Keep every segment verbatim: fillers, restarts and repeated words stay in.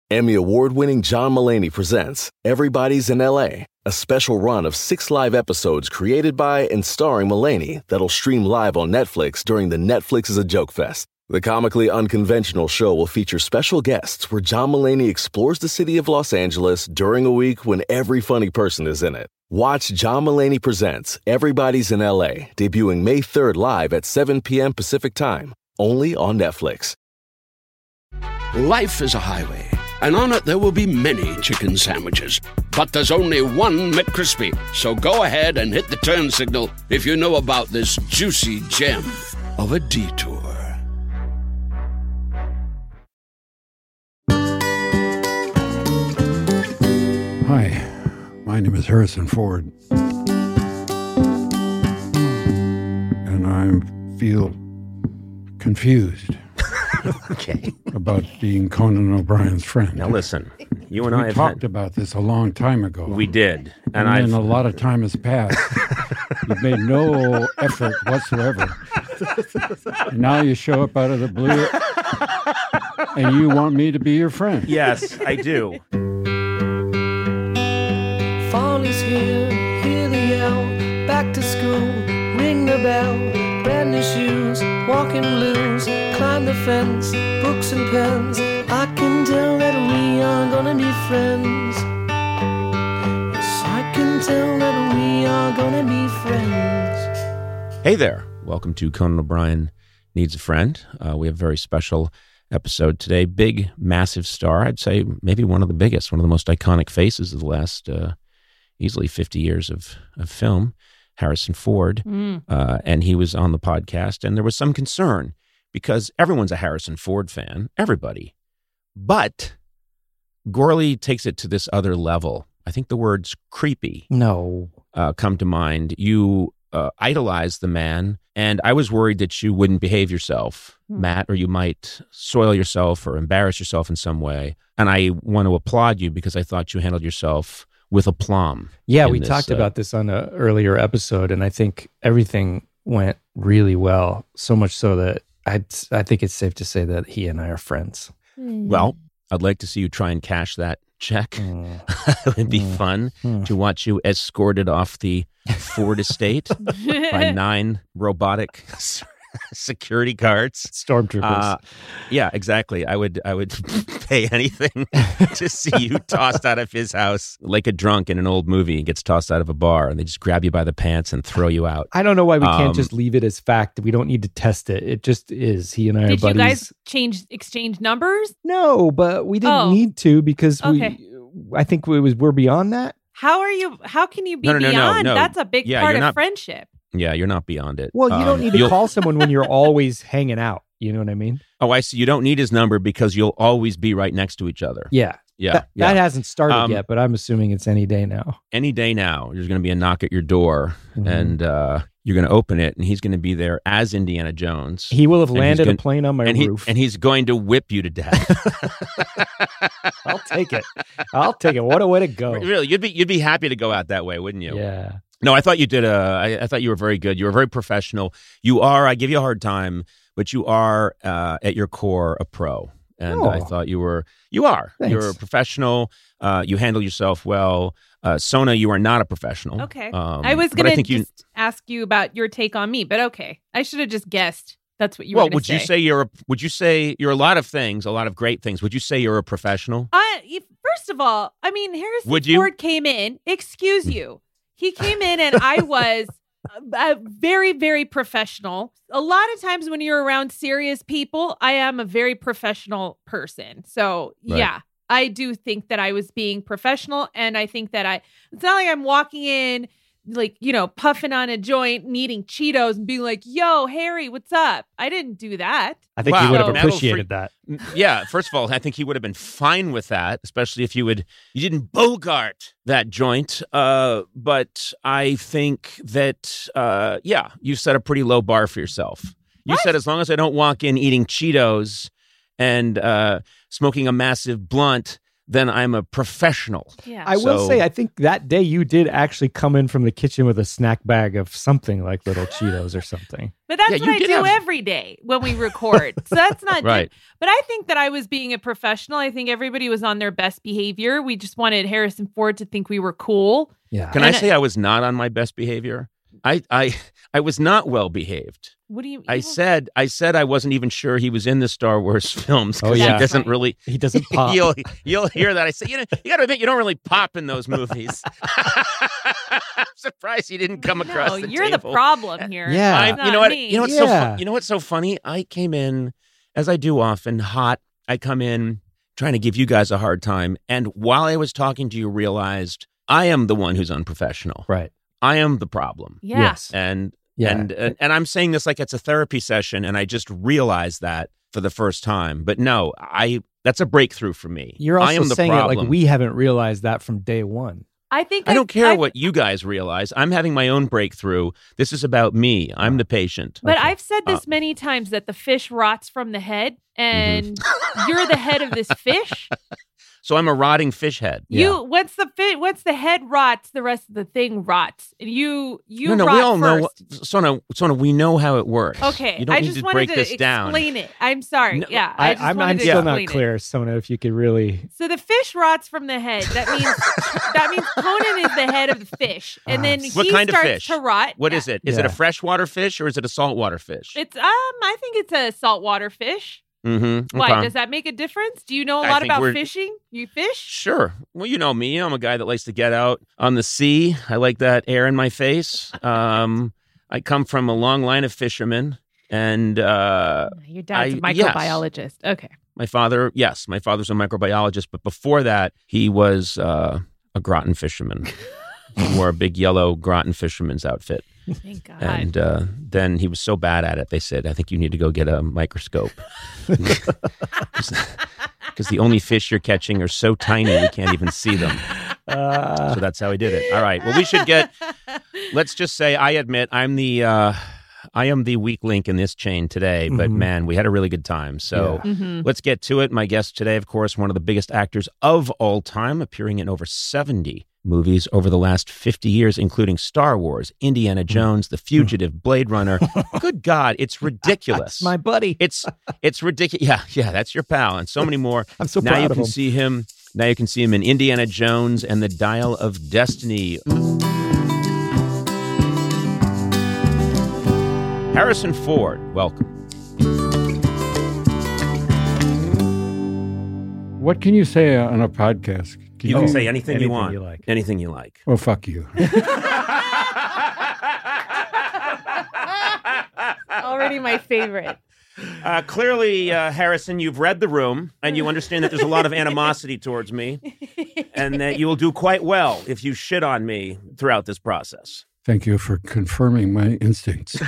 Emmy award-winning John Mulaney presents Everybody's in L A, a special run of six live episodes created by and starring Mulaney that'll stream live on Netflix during the Netflix is a Joke Fest. The comically unconventional show will feature special guests where John Mulaney explores the city of Los Angeles during a week when every funny person is in it. Watch John Mulaney Presents Everybody's in L A, debuting May third live at seven p.m. Pacific Time, only on Netflix. Life is a highway, and on it there will be many chicken sandwiches. But there's only one McCrispy. So go ahead and hit the turn signal if you know about this juicy gem of a detour. Hi, my name is Harrison Ford. And I feel confused. Okay. About being Conan O'Brien's friend. Now listen, you and we I have talked had... about this a long time ago. We did. And, and then a lot of time has passed. You've made no effort whatsoever. And now you show up out of the blue and you want me to be your friend. Yes, I do. Fall is here, hear the yell, back to school, ring the bell, brand new shoes, walking blues, climb the fence, books and pens, I can tell that we are gonna be friends. Yes, I can tell that we are gonna be friends. Hey there, welcome to Conan O'Brien Needs a Friend. Uh, we have a very special episode today. Big, massive star, I'd say maybe one of the biggest, one of the most iconic faces of the last uh, easily fifty years of, of film, Harrison Ford. Mm. Uh, and he was on the podcast, and there was some concern because everyone's a Harrison Ford fan, everybody. But Gourley takes it to this other level. I think the words creepy no uh, come to mind. You uh, idolize the man, and I was worried that you wouldn't behave yourself, mm. Matt, or you might soil yourself or embarrass yourself in some way. And I want to applaud you because I thought you handled yourself with aplomb. Yeah, we this, talked uh, about this on an earlier episode, and I think everything went really well, so much so that I'd, I think it's safe to say that he and I are friends. Well, I'd like to see you try and cash that check. Mm. It would be mm. fun mm. to watch you escorted off the Ford estate by nine robotic security guards, stormtroopers. Uh, yeah, exactly. I would, I would pay anything to see you tossed out of his house like a drunk in an old movie. He gets tossed out of a bar, and they just grab you by the pants and throw you out. I don't know why we um, can't just leave it as fact. We don't need to test it. It just is. He and I Did are buddies. Did you guys change exchange numbers? No, but we didn't oh. need to because okay. we. I think we was we're beyond that. How are you? How can you be no, no, no, beyond? No, no. That's a big yeah, part of not, friendship. Yeah, you're not beyond it. Well, you um, don't need to call someone when you're always hanging out. You know what I mean? Oh, I see. You don't need his number because you'll always be right next to each other. Yeah. Yeah. That, yeah. that hasn't started um, yet, but I'm assuming it's any day now. Any day now, there's going to be a knock at your door, mm-hmm. and uh, you're going to open it, and he's going to be there as Indiana Jones. He will have landed gonna, a plane on my and roof. He, and he's going to whip you to death. I'll take it. I'll take it. What a way to go. Really, you'd be you'd be happy to go out that way, wouldn't you? Yeah. No, I thought you did. A, I, I thought you were very good. You were very professional. You are. I give you a hard time, but you are uh, at your core a pro. And oh. I thought you were. You are. Thanks. You're a professional. Uh, you handle yourself well. Uh, Sona, you are not a professional. Okay. Um, I was going to just you, ask you about your take on me, but okay. I should have just guessed. That's what you well, were going to say. Well, would you say you're a, would you say you're a lot of things, a lot of great things. Would you say you're a professional? Uh, first of all, I mean, Harrison would you? Ford came in. Excuse you. He came in and I was uh, very, very professional. A lot of times when you're around serious people, I am a very professional person. So, right. yeah, I do think that I was being professional. And I think that I, it's not like I'm walking in like, you know, puffing on a joint and eating Cheetos and being like, yo, Harry, what's up? I didn't do that. I think wow. he would have so, appreciated that. Yeah, first of all, I think he would have been fine with that, especially if you would you didn't bogart that joint. Uh, but I think that, uh, yeah, you set a pretty low bar for yourself. You what? said as long as I don't walk in eating Cheetos and uh, smoking a massive blunt, then I'm a professional. Yeah. I will So- say, I think that day you did actually come in from the kitchen with a snack bag of something like little Cheetos or something. But that's Yeah, what you I did do have- every day when we record. So that's not Right. But I think that I was being a professional. I think everybody was on their best behavior. We just wanted Harrison Ford to think we were cool. Yeah. Can I And I- say I was not on my best behavior? I I I was not well behaved. What do you I you- said I said I wasn't even sure he was in the Star Wars films. 'Cause Oh, yeah. he doesn't Right. really. He doesn't pop. You'll you'll hear that. I say, you know, you got to admit, you don't really pop in those movies. I'm surprised he didn't come across No, the you're table. the problem here. Yeah. I, It's you not know what? me. You know what's so Yeah. fu- you know what's so funny? I came in, as I do often, hot. I come in trying to give you guys a hard time, and while I was talking to you, realized I am the one who's unprofessional. Right. I am the problem. Yeah. Yes. And Yeah. and, and and I'm saying this like it's a therapy session, and I just realized that for the first time. But no, I that's a breakthrough for me. You're I also am the saying problem. it like we haven't realized that from day one. I think I don't care I've- what you guys realize. I'm having my own breakthrough. This is about me. I'm the patient. But Okay. I've said this Uh, many times that the fish rots from the head, and Mm-hmm. you're the head of this fish. So I'm a rotting fish head. You once the fi- once the head rots, the rest of the thing rots. And you you no, no, rot we all know. first. What, Sona, Sona, we know how it works. Okay, you don't I need just to wanted break to this down. explain it. I'm sorry. No, yeah, I, I, just I'm, wanted I'm to still not explain it. clear, Sona, if you could really. So the fish rots from the head. That means that means Conan is the head of the fish, and then Ah, he What kind of starts fish? to rot. What Yeah. is it? Is it a Yeah. freshwater fish or is it a saltwater fish? It's um, I think it's a saltwater fish. Mm-hmm. Why does that make a difference? Do you know a I lot think about we're- fishing? You fish? Sure. Well, you know me. I'm a guy that likes to get out on the sea. I like that air in my face. Um, I come from a long line of fishermen, and uh, Your dad's a I- yes. microbiologist. Okay. my father, yes, my father's a microbiologist, but before that, he was uh, a Groton fisherman. He wore a big yellow Groton fisherman's outfit. Thank God. And uh, then he was so bad at it, they said, I think you need to go get a microscope. Because the only fish you're catching are so tiny, you can't even see them. Uh, So that's how he did it. All right. Well, we should get, let's just say, I admit I'm the, uh, I am the weak link in this chain today, but Mhm. man, we had a really good time. So Mhm. let's get to it. My guest today, of course, one of the biggest actors of all time, appearing in over seventy movies over the last fifty years, including Star Wars, Indiana Jones, The Fugitive, Blade Runner. Good God, it's ridiculous. That's my buddy. It's it's ridiculous. Yeah, yeah, that's your pal, and so many more. I'm so now proud you of can him. see him. Now you can see him in Indiana Jones and the Dial of Destiny. Harrison Ford, welcome. What can you say on a podcast? You can Oh, say anything, you anything want. you like. Anything you like. Oh, fuck you. Already my favorite. Uh, clearly, uh, Harrison, you've read the room and you understand that there's a lot of animosity towards me and that you will do quite well if you shit on me throughout this process. Thank you for confirming my instincts.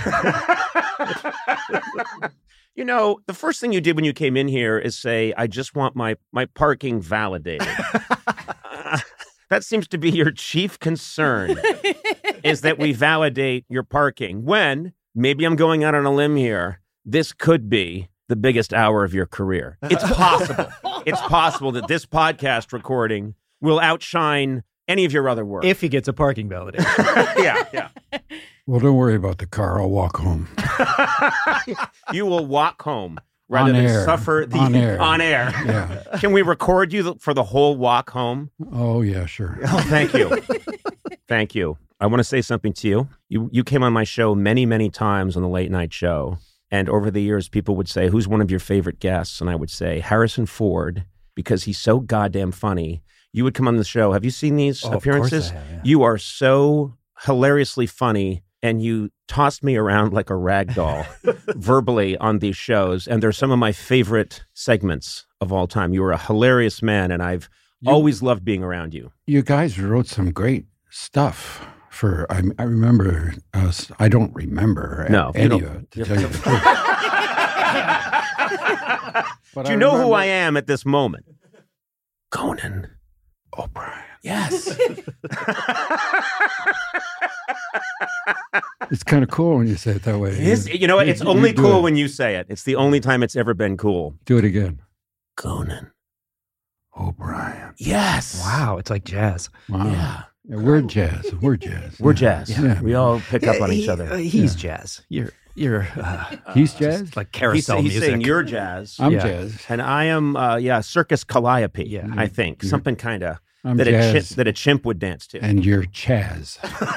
You know, the first thing you did when you came in here is say, I just want my, my parking validated. uh, that seems to be your chief concern, is that we validate your parking when, maybe I'm going out on a limb here, this could be the biggest hour of your career. It's possible. It's possible that this podcast recording will outshine any of your other work. If he gets a parking validation. yeah, yeah. Well, don't worry about the car. I'll walk home. You will walk home rather On than air. suffer the On air. On air. Yeah. Can we record you for the whole walk home? Oh, yeah, sure. Oh, thank you. Thank you. I want to say something to you. You you came on my show many, many times on the late night show. And over the years, people would say, who's one of your favorite guests? And I would say, Harrison Ford, because he's so goddamn funny. You would come on the show. Have you seen these Oh, of course I appearances? have, yeah. You are so hilariously funny. And you tossed me around like a rag doll verbally on these shows. And they're some of my favorite segments of all time. You were a hilarious man, and I've You- always loved being around you. You guys wrote some great stuff for, I, I remember, us. I don't remember a- No, you any don't- of it, to tell you the truth. But Do you know who remember- I am at this moment? Conan O'Brien. Yes. It's kind of cool when you say it that way. It is, you know what? It's You- only you do cool it. when you say it. It's the only time it's ever been cool. Do it again. Conan O'Brien. Yes. Wow, it's like jazz. Wow. Yeah. Yeah, we're jazz. We're jazz. We're Yeah. jazz. Yeah. We all pick up on He- each other. uh, he's jazz. You're you're uh, He's just jazz. like He's, carousel he's music. saying you're jazz. I'm yeah. jazz. And I am, uh, yeah, Circus Calliope, Yeah. I think. Something kind of I'm that a, chimp, jazz. that a chimp would dance to. And you're Chaz.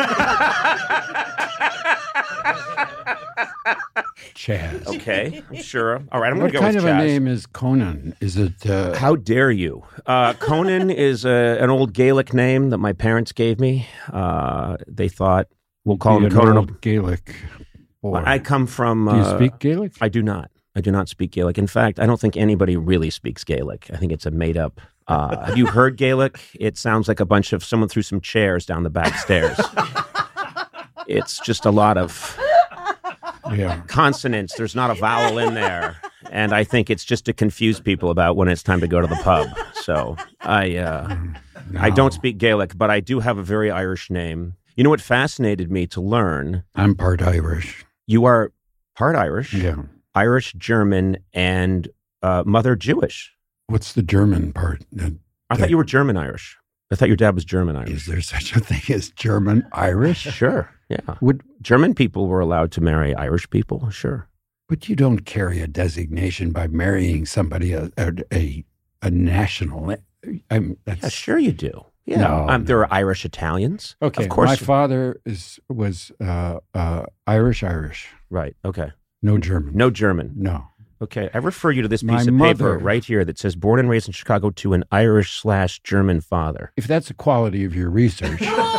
Chaz. Okay, I'm sure. All right, I'm going What to go kind with of a Chaz. name is Conan? Is it? Uh, How dare you? Uh, Conan is a, an old Gaelic name that my parents gave me. Uh, they thought, we'll call be him an Conan. old Gaelic boy? I come from... Do you uh, speak Gaelic? I do not. I do not speak Gaelic. In fact, I don't think anybody really speaks Gaelic. I think it's a made-up... Uh, have you heard Gaelic? It sounds like a bunch of... Someone threw some chairs down the back stairs. It's just a lot of Yeah. consonants. There's not a vowel in there. And I think it's just to confuse people about when it's time to go to the pub. So I uh, I don't speak Gaelic, but I do have a very Irish name. You know what fascinated me to learn? I'm part Irish. You are part Irish, Yeah. Irish, German, and uh, mother Jewish. What's the German part? Uh, I thought you were German Irish. I thought your dad was German Irish. Is there such a thing as German Irish? Sure, yeah. Would German people were allowed to marry Irish people, sure. But you don't carry a designation by marrying somebody a a a, a national. I'm, that's, Yeah, sure you do. Yeah, No, um, no. there are Irish Italians. Okay, of course. my father is was uh, uh, Irish, Irish, Right. Okay. no German. No German. No. Okay. I refer you to this My piece of mother- paper right here that says "Born and raised in Chicago to an Irish slash German father." If that's the quality of your research,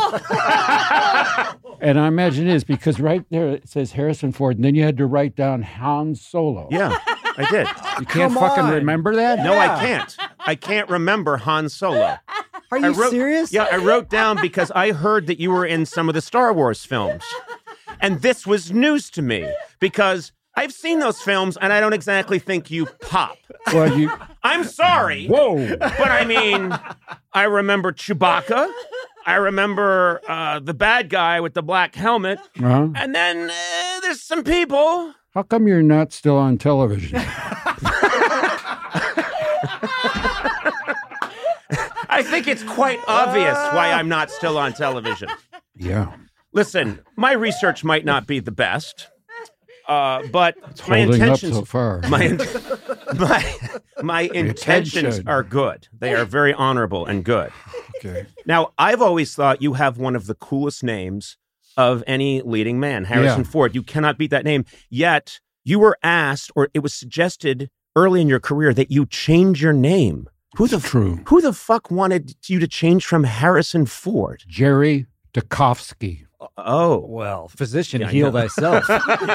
and I imagine it is because right there it says Harrison Ford, and then you had to write down Han Solo. Yeah, I did. You can't Come fucking on. remember that? No, I can't. I can't remember Han Solo. Are I you wrote, serious? Yeah, I wrote down because I heard that you were in some of the Star Wars films. And this was news to me because I've seen those films and I don't exactly think you pop. Well, you. I'm sorry. Whoa. But I mean, I remember Chewbacca. I remember uh, the bad guy with the black helmet. Uh-huh. And then uh, there's some people. How come you're not still on television? I think it's quite obvious why I'm not still on television. Yeah. Listen, my research might not be the best, uh, but my Holding up intentions, so far. my, my, my intentions should. are good. They are very honorable and good. Okay. Now, I've always thought you have one of the coolest names of any leading man, Harrison Yeah. Ford. You cannot beat that name. Yet, you were asked, or it was suggested early in your career that you change your name. Who the, It's true. who the fuck wanted you to change from Harrison Ford? Jerry Dukovsky. Oh. Well, physician, Yeah, I heal know. thyself.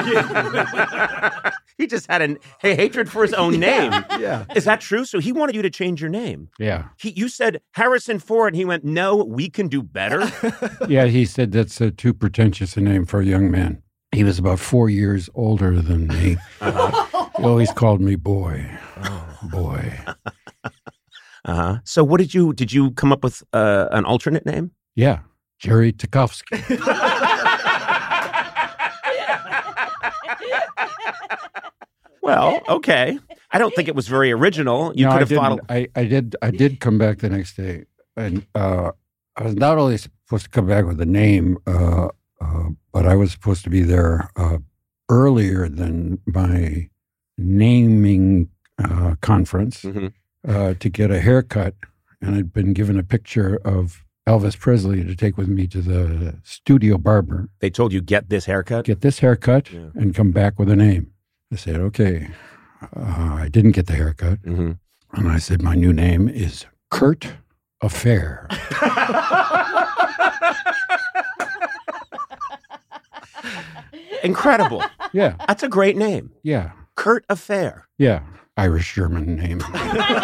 He just had a hey, hatred for his own name. yeah. Is that true? So he wanted you to change your name. Yeah. He, you said Harrison Ford, and he went, no, we can do better. Yeah, he said that's uh, too pretentious a name for a young man. He was about four years older than me. Uh-huh. He always called me boy. Boy. Uh-huh. So what did you, did you come up with uh, an alternate name? Yeah. Jerry Dukovsky. Well, okay. I don't think it was very original. You no, could I have didn't. thought, I, I did. I did come back the next day, and uh, I was not only supposed to come back with a name, uh, uh, but I was supposed to be there uh, earlier than my naming uh, conference Mhm. uh, to get a haircut, and I'd been given a picture of Elvis Presley to take with me to the studio barber. they told you get this haircut. Get this haircut Yeah. and come back with a name. I said, okay. Uh, I didn't get the haircut. hmm And I said, my new name is Kurt Affair. Incredible. Yeah, That's a great name. yeah, Kurt Affair. yeah. Irish German name. Oh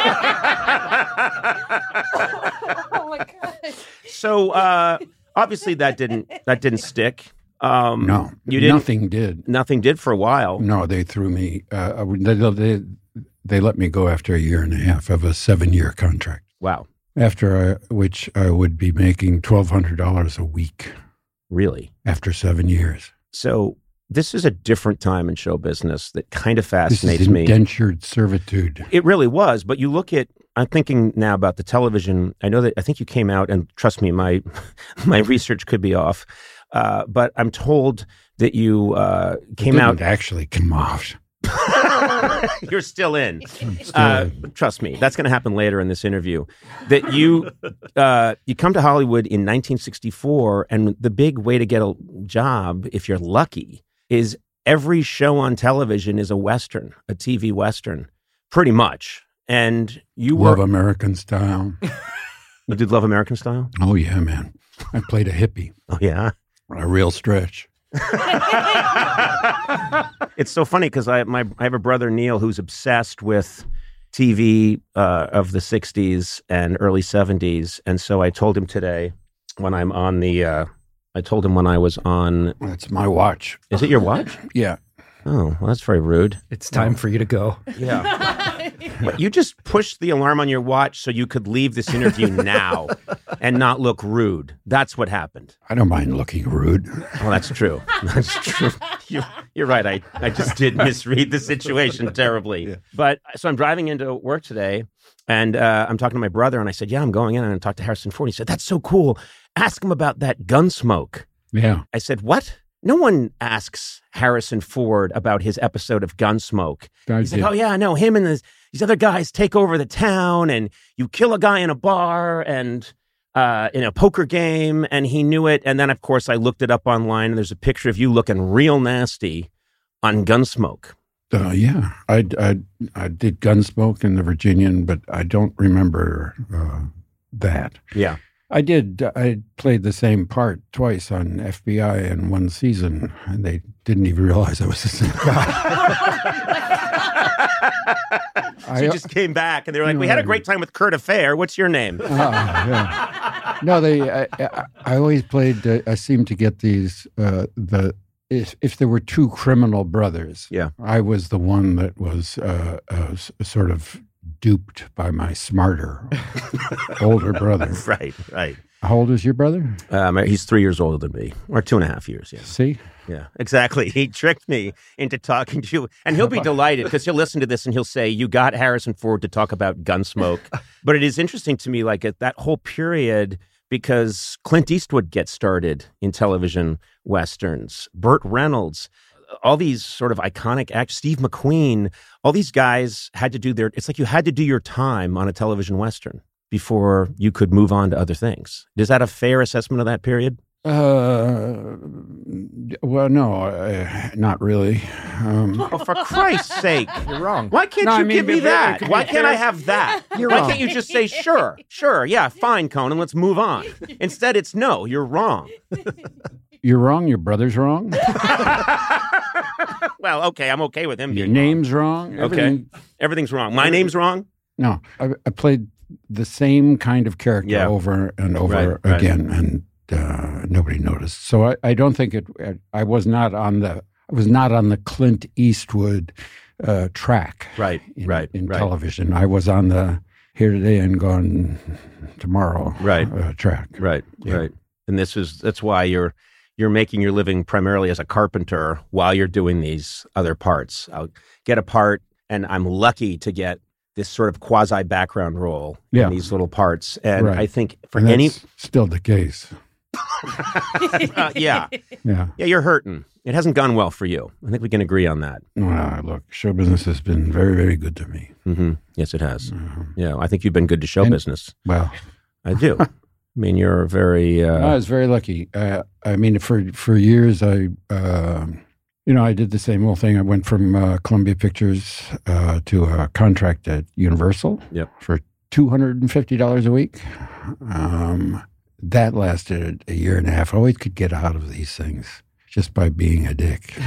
my god. So uh, obviously that didn't that didn't stick. Um, No, you didn't. nothing did. Nothing did for a while. No, they threw me. Uh, I would- they, they, they let me go after a year and a half of a seven-year contract, Wow, after I, which I would be making twelve hundred dollars a week really? after seven years. So this is a different time in show business that kind of This fascinates is me. indentured servitude. It really was. But you look at I'm thinking now about the television. I know that I think you came out, and trust me, my my research could be off, uh, but I'm told that you uh, came Didn't out. actually come off. You're still in. Still Uh, in. trust me, that's going to happen later in this interview. That you uh, you come to Hollywood in nineteen sixty-four, and the big way to get a job, if you're lucky, is every show on television is a Western, a T V Western, pretty much. And you Love were American Style. you did Love American Style? Oh, yeah, man. I played a hippie, Oh yeah. a real stretch. It's so funny because I my I have a brother Neil who's obsessed with T V uh, of the sixties and early seventies, and so I told him today when I'm on the. Uh, I told him when I was on. That's my watch. Is it your watch? Yeah. Oh, well, that's very rude. It's time for you to go. Yeah. But you just pushed the alarm on your watch so you could leave this interview now and not look rude. That's what happened. I don't mind looking rude. Well, that's true. That's true. You're, you're right. I, I just did misread the situation terribly. Yeah. But so I'm driving into work today, and uh, I'm talking to my brother, and I said, yeah, I'm going in and I'm going to talk to Harrison Ford. He said, that's so cool. Ask him about that Gunsmoke. Yeah. I said, what? No one asks Harrison Ford about his episode of Gunsmoke. I He's did. like, oh, yeah, no, him and this, these other guys take over the town, and you kill a guy in a bar and uh, in a poker game, and he knew it. And then, of course, I looked it up online, and there's a picture of you looking real nasty on Gunsmoke. Uh, yeah, I, I, I did Gunsmoke in the Virginian, but I don't remember uh, that. Yeah. I did. I played the same part twice on F B I in one season, and they didn't even realize I was the same guy. So I, you just came back, and they were like, we had a great time with Kurt Affair. What's your name? uh, yeah. No, they. I, I, I always played. Uh, I seemed to get these. Uh, the if, if there were two criminal brothers, Yeah. I was the one that was uh, uh, s- sort of duped by my smarter older brother. Right, right. How old is your brother? Um, he's three years older than me, or two and a half years, yeah. See? Yeah, exactly. He tricked me into talking to you. And he'll be delighted because he'll listen to this and he'll say, you got Harrison Ford to talk about Gunsmoke. But it is interesting to me, like at that whole period, because Clint Eastwood gets started in television Westerns, Burt Reynolds, all these sort of iconic actors, Steve McQueen, all these guys had to do their, it's like you had to do your time on a television Western before you could move on to other things. Is that a fair assessment of that period? Uh, well, no, uh, not really. Um, Oh, for Christ's sake. You're wrong. Why can't No, you I mean, give me it- it that? could be Why can't fair. I have that? You're Why wrong. can't you just say, sure, sure, yeah, fine, Conan, let's move on? Instead, it's no, you're wrong. you're wrong. Your brother's wrong. Well, okay, I'm okay with him Your being name's wrong. wrong. Okay, Everything- everying's wrong. My name's wrong? No, I, I played the same kind of character Yeah. over and over Right, right. again, and uh, nobody noticed. So I, I don't think it. I was not on the. I was not on the Clint Eastwood uh, track. Right, in, right, in right. television. I was on the here today and gone tomorrow. Right. uh, track. Right, Yeah. right. And this is, that's why you're, you're making your living primarily as a carpenter while you're doing these other parts. I'll get a part, and I'm lucky to get this sort of quasi background role Yeah. in these little parts. And Right. I think for And any, that's still the case. uh, yeah, Yeah. yeah, you're hurting. It hasn't gone well for you. I think we can agree on that. Well, look, show business has been very, very good to me. hmm Yes, it has. Uh, Yeah, I think you've been good to show And- business. well, I do. I mean, you're very. Uh, I was very lucky. Uh, I mean, for for years, I, uh, you know, I did the same old thing. I went from uh, Columbia Pictures uh, to a contract at Universal Yep. for two hundred and fifty dollars a week. Um, that lasted a year and a half. I always could get out of these things just by being a dick.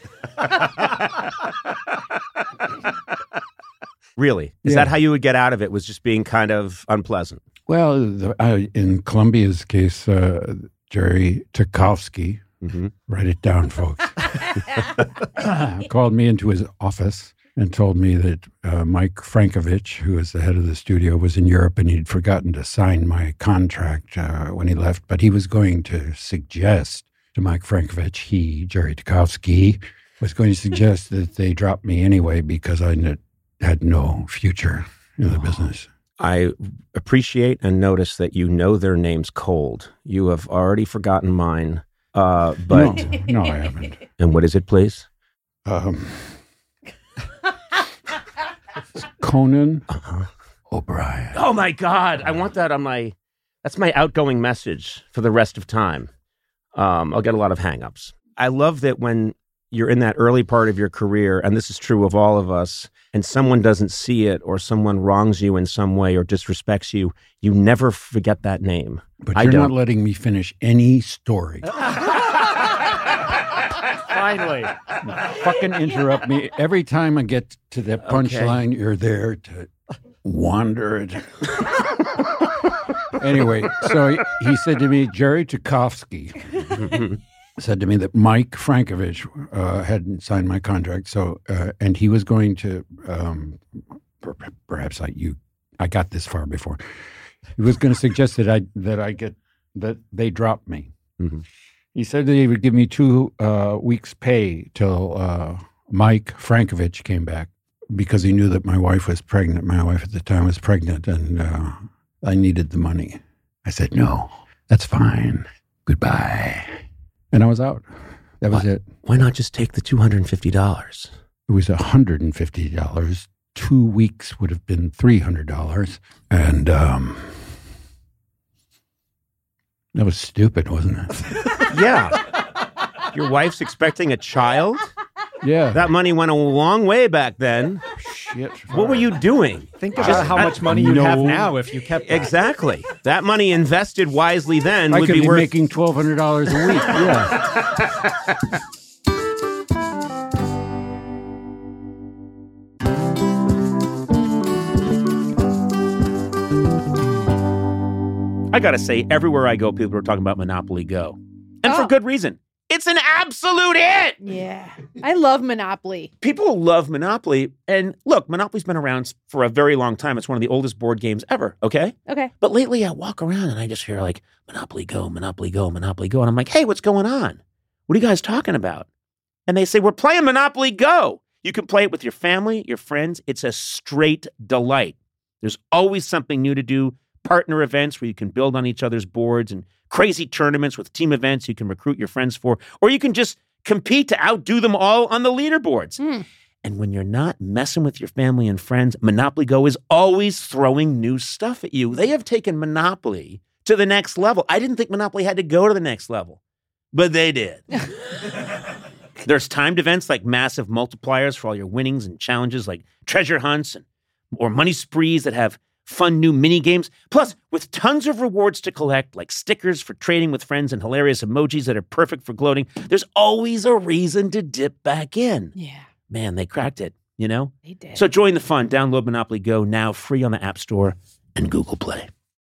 Really? Is Yeah. that how you would get out of it? Was just being kind of unpleasant? Well, the, I, in Columbia's case, uh, Jerry Tarkovsky, Mm-hmm. write it down, folks, called me into his office and told me that uh, Mike Frankovich, who was the head of the studio, was in Europe and he'd forgotten to sign my contract uh, when he left, but he was going to suggest to Mike Frankovich, he, Jerry Tarkovsky, was going to suggest that they drop me anyway because I n- had no future in the business. I appreciate and notice that you know their names cold. You have already forgotten mine. Uh, but no, no, I haven't. And what is it, please? Um, Conan Uh-huh. O'Brien. Oh my God! I want that on my. That's my outgoing message for the rest of time. Um, I'll get a lot of hangups. I love that when you're in that early part of your career, and this is true of all of us, and someone doesn't see it, or someone wrongs you in some way, or disrespects you, you never forget that name. But I you're don't. not letting me finish any story. Finally. Fucking interrupt me every time I get to the punchline. You're there to wander it. Anyway, so he, he said to me, Jerry Tchaikovsky said to me that Mike Frankovich uh, hadn't signed my contract, so uh, and he was going to um, per- perhaps I you I got this far before. He was going to suggest that I that I get that they drop me. Mm-hmm. He said that he would give me two uh, weeks' pay till uh, Mike Frankovich came back because he knew that my wife was pregnant. My wife at the time was pregnant, and uh, I needed the money. I said, no, that's fine. Goodbye. And I was out. That was why, it. Why not just take the two hundred fifty dollars? It was one hundred fifty dollars. Two weeks would have been three hundred dollars. And um, that was stupid, wasn't it? Yeah. Your wife's expecting a child? Yeah. That money went a long way back then. Shit. What were you doing? Think about how much money you'd have now if you kept that. Exactly. That money invested wisely then I would could be be worth... making twelve hundred dollars a week. Yeah. I gotta say, everywhere I go, people are talking about Monopoly Go. And for Oh. good reason. It's an absolute hit! Yeah. I love Monopoly. People love Monopoly. And look, Monopoly's been around for a very long time. It's one of the oldest board games ever, okay? Okay. But lately I walk around and I just hear like, Monopoly Go, Monopoly Go, Monopoly Go. And I'm like, hey, what's going on? What are you guys talking about? And they say, we're playing Monopoly Go. You can play it with your family, your friends. It's a straight delight. There's always something new to do. Partner events where you can build on each other's boards, and crazy tournaments with team events you can recruit your friends for, or you can just compete to outdo them all on the leaderboards. Mm. And when you're not messing with your family and friends, Monopoly Go is always throwing new stuff at you. They have taken Monopoly to the next level. I didn't think Monopoly had to go to the next level, but they did. There's timed events like massive multipliers for all your winnings and challenges like treasure hunts and, or money sprees that have fun new mini games. Plus, with tons of rewards to collect, like stickers for trading with friends and hilarious emojis that are perfect for gloating, there's always a reason to dip back in. Yeah. Man, they cracked it, you know? They did. So join the fun. Download Monopoly Go now, free on the App Store and Google Play.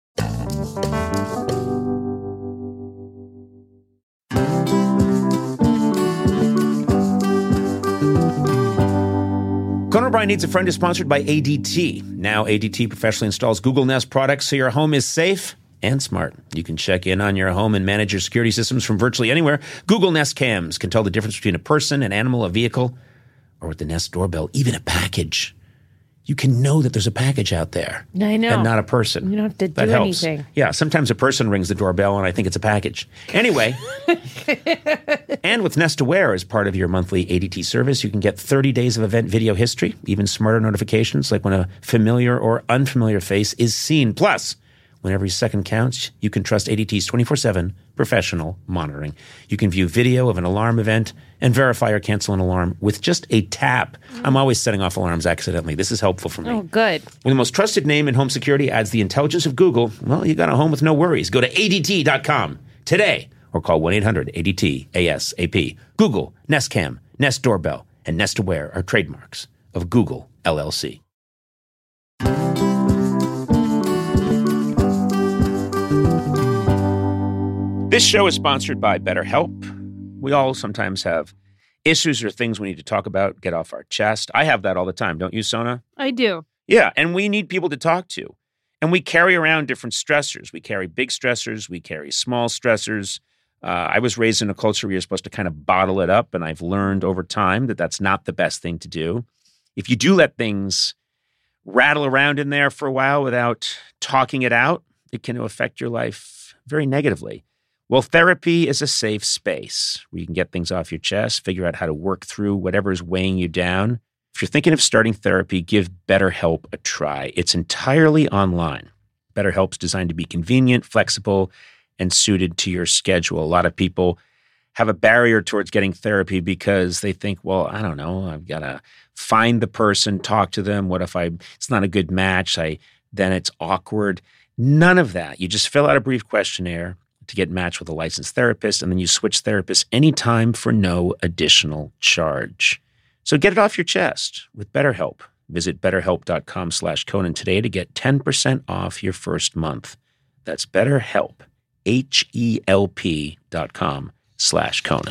Conan O'Brien Needs a Friend is sponsored by A D T. Now A D T professionally installs Google Nest products so your home is safe and smart. You can check in on your home and manage your security systems from virtually anywhere. Google Nest Cams can tell the difference between a person, an animal, a vehicle, or with the Nest doorbell, even a package. You can know that there's a package out there. I know. And not a person. You don't have to That do helps. anything. Yeah, sometimes a person rings the doorbell and I think it's a package. Anyway, and with Nest Aware as part of your monthly A D T service, you can get thirty days of event video history, even smarter notifications like when a familiar or unfamiliar face is seen. Plus, when every second counts, you can trust A D T's twenty-four seven professional monitoring. You can view video of an alarm event and verify or cancel an alarm with just a tap. I'm always setting off alarms accidentally. This is helpful for me. Oh, good. When the most trusted name in home security adds the intelligence of Google, well, you got a home with no worries. Go to A D T dot com today or call one eight hundred A D T A S A P. Google, Nest Cam, Nest Doorbell, and Nest Aware are trademarks of Google, L L C. This show is sponsored by BetterHelp. We all sometimes have issues or things we need to talk about, get off our chest. I have that all the time, don't you, Sona? I do. Yeah, and we need people to talk to. And we carry around different stressors. We carry big stressors. We carry small stressors. Uh, I was raised in a culture where you're supposed to kind of bottle it up, and I've learned over time that that's not the best thing to do. If you do let things rattle around in there for a while without talking it out, it can affect your life very negatively. Well, therapy is a safe space where you can get things off your chest, figure out how to work through whatever is weighing you down. If you're thinking of starting therapy, give BetterHelp a try. It's entirely online. BetterHelp's designed to be convenient, flexible, and suited to your schedule. A lot of people have a barrier towards getting therapy because they think, well, I don't know, I've got to find the person, talk to them. What if I it's not a good match? I then it's awkward. None of that. You just fill out a brief questionnaire to get matched with a licensed therapist, and then you switch therapists anytime for no additional charge. So get it off your chest with BetterHelp. Visit betterhelp.com slash Conan today to get ten percent off your first month. That's BetterHelp, H-E-L-P dot com slash Conan.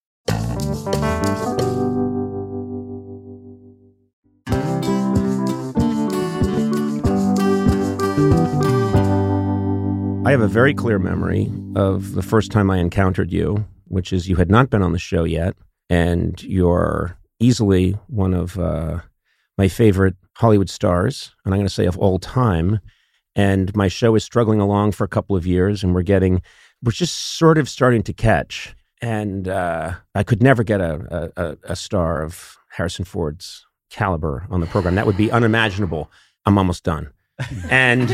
I have a very clear memory of the first time I encountered you, which is you had not been on the show yet, and you're easily one of uh, my favorite Hollywood stars, and I'm going to say of all time. And my show is struggling along for a couple of years, and we're getting, we're just sort of starting to catch. And uh, I could never get a, a, a star of Harrison Ford's caliber on the program. That would be unimaginable. I'm almost done. And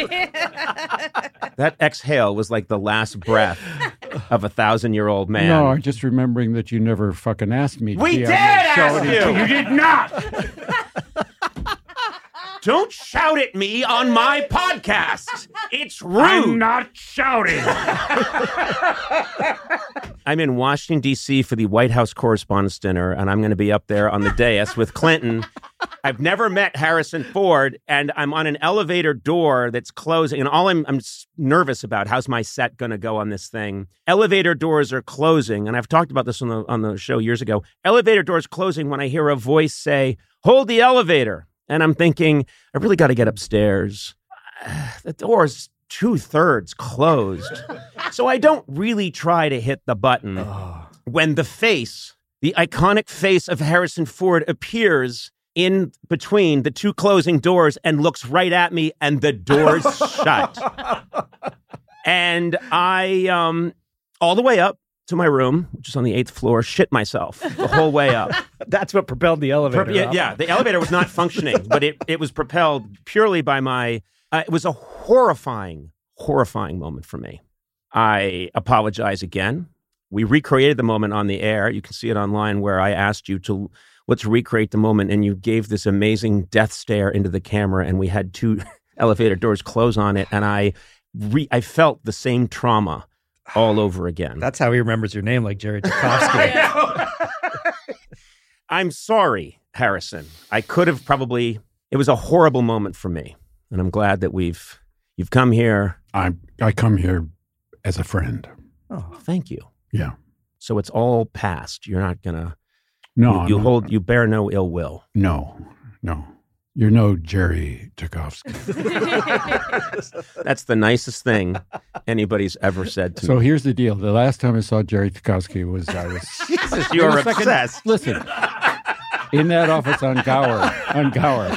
that exhale was like the last breath of a thousand-year-old man. No, I'm just remembering that you never fucking asked me. To we be did on the ask show. you! You did not! Don't shout at me on my podcast. It's rude. I'm not shouting. I'm in Washington, D C for the White House Correspondents' Dinner, and I'm going to be up there on the dais with Clinton. I've never met Harrison Ford, and I'm on an elevator door that's closing, and all I'm, I'm nervous about, how's my set going to go on this thing? Elevator doors are closing, and I've talked about this on the, on the show years ago. Elevator doors closing when I hear a voice say, hold the elevator. And I'm thinking, I really got to get upstairs. The door's two-thirds closed. So I don't really try to hit the button oh. when the face, the iconic face of Harrison Ford appears in between the two closing doors and looks right at me, and the door's shut. And I, um, all the way up to my room, which is on the eighth floor, shit myself the whole way up. That's what propelled the elevator Pro- yeah, up. yeah, the elevator was not functioning, but it, it was propelled purely by my, uh, it was a horrifying, horrifying moment for me. I apologize again. We recreated the moment on the air. You can see it online where I asked you to, let's recreate the moment, and you gave this amazing death stare into the camera, and we had two elevator doors close on it, and I, re- I felt the same trauma all over again. That's how he remembers your name, like Jerry Tchaikovsky. I'm sorry, Harrison. I could have probably, it was a horrible moment for me. And I'm glad that we've, you've come here. I I come here as a friend. Oh, thank you. Yeah. So it's all past. You're not going to, No. you, you I'm hold, not, you bear no ill will. No, no. You're no Jerry Tchaikovsky. That's the nicest thing anybody's ever said to So me. here's the deal. The last time I saw Jerry Tchaikovsky was I was Jesus, you're Wait a second. obsessed. Listen, in that office on Gower, on Gower.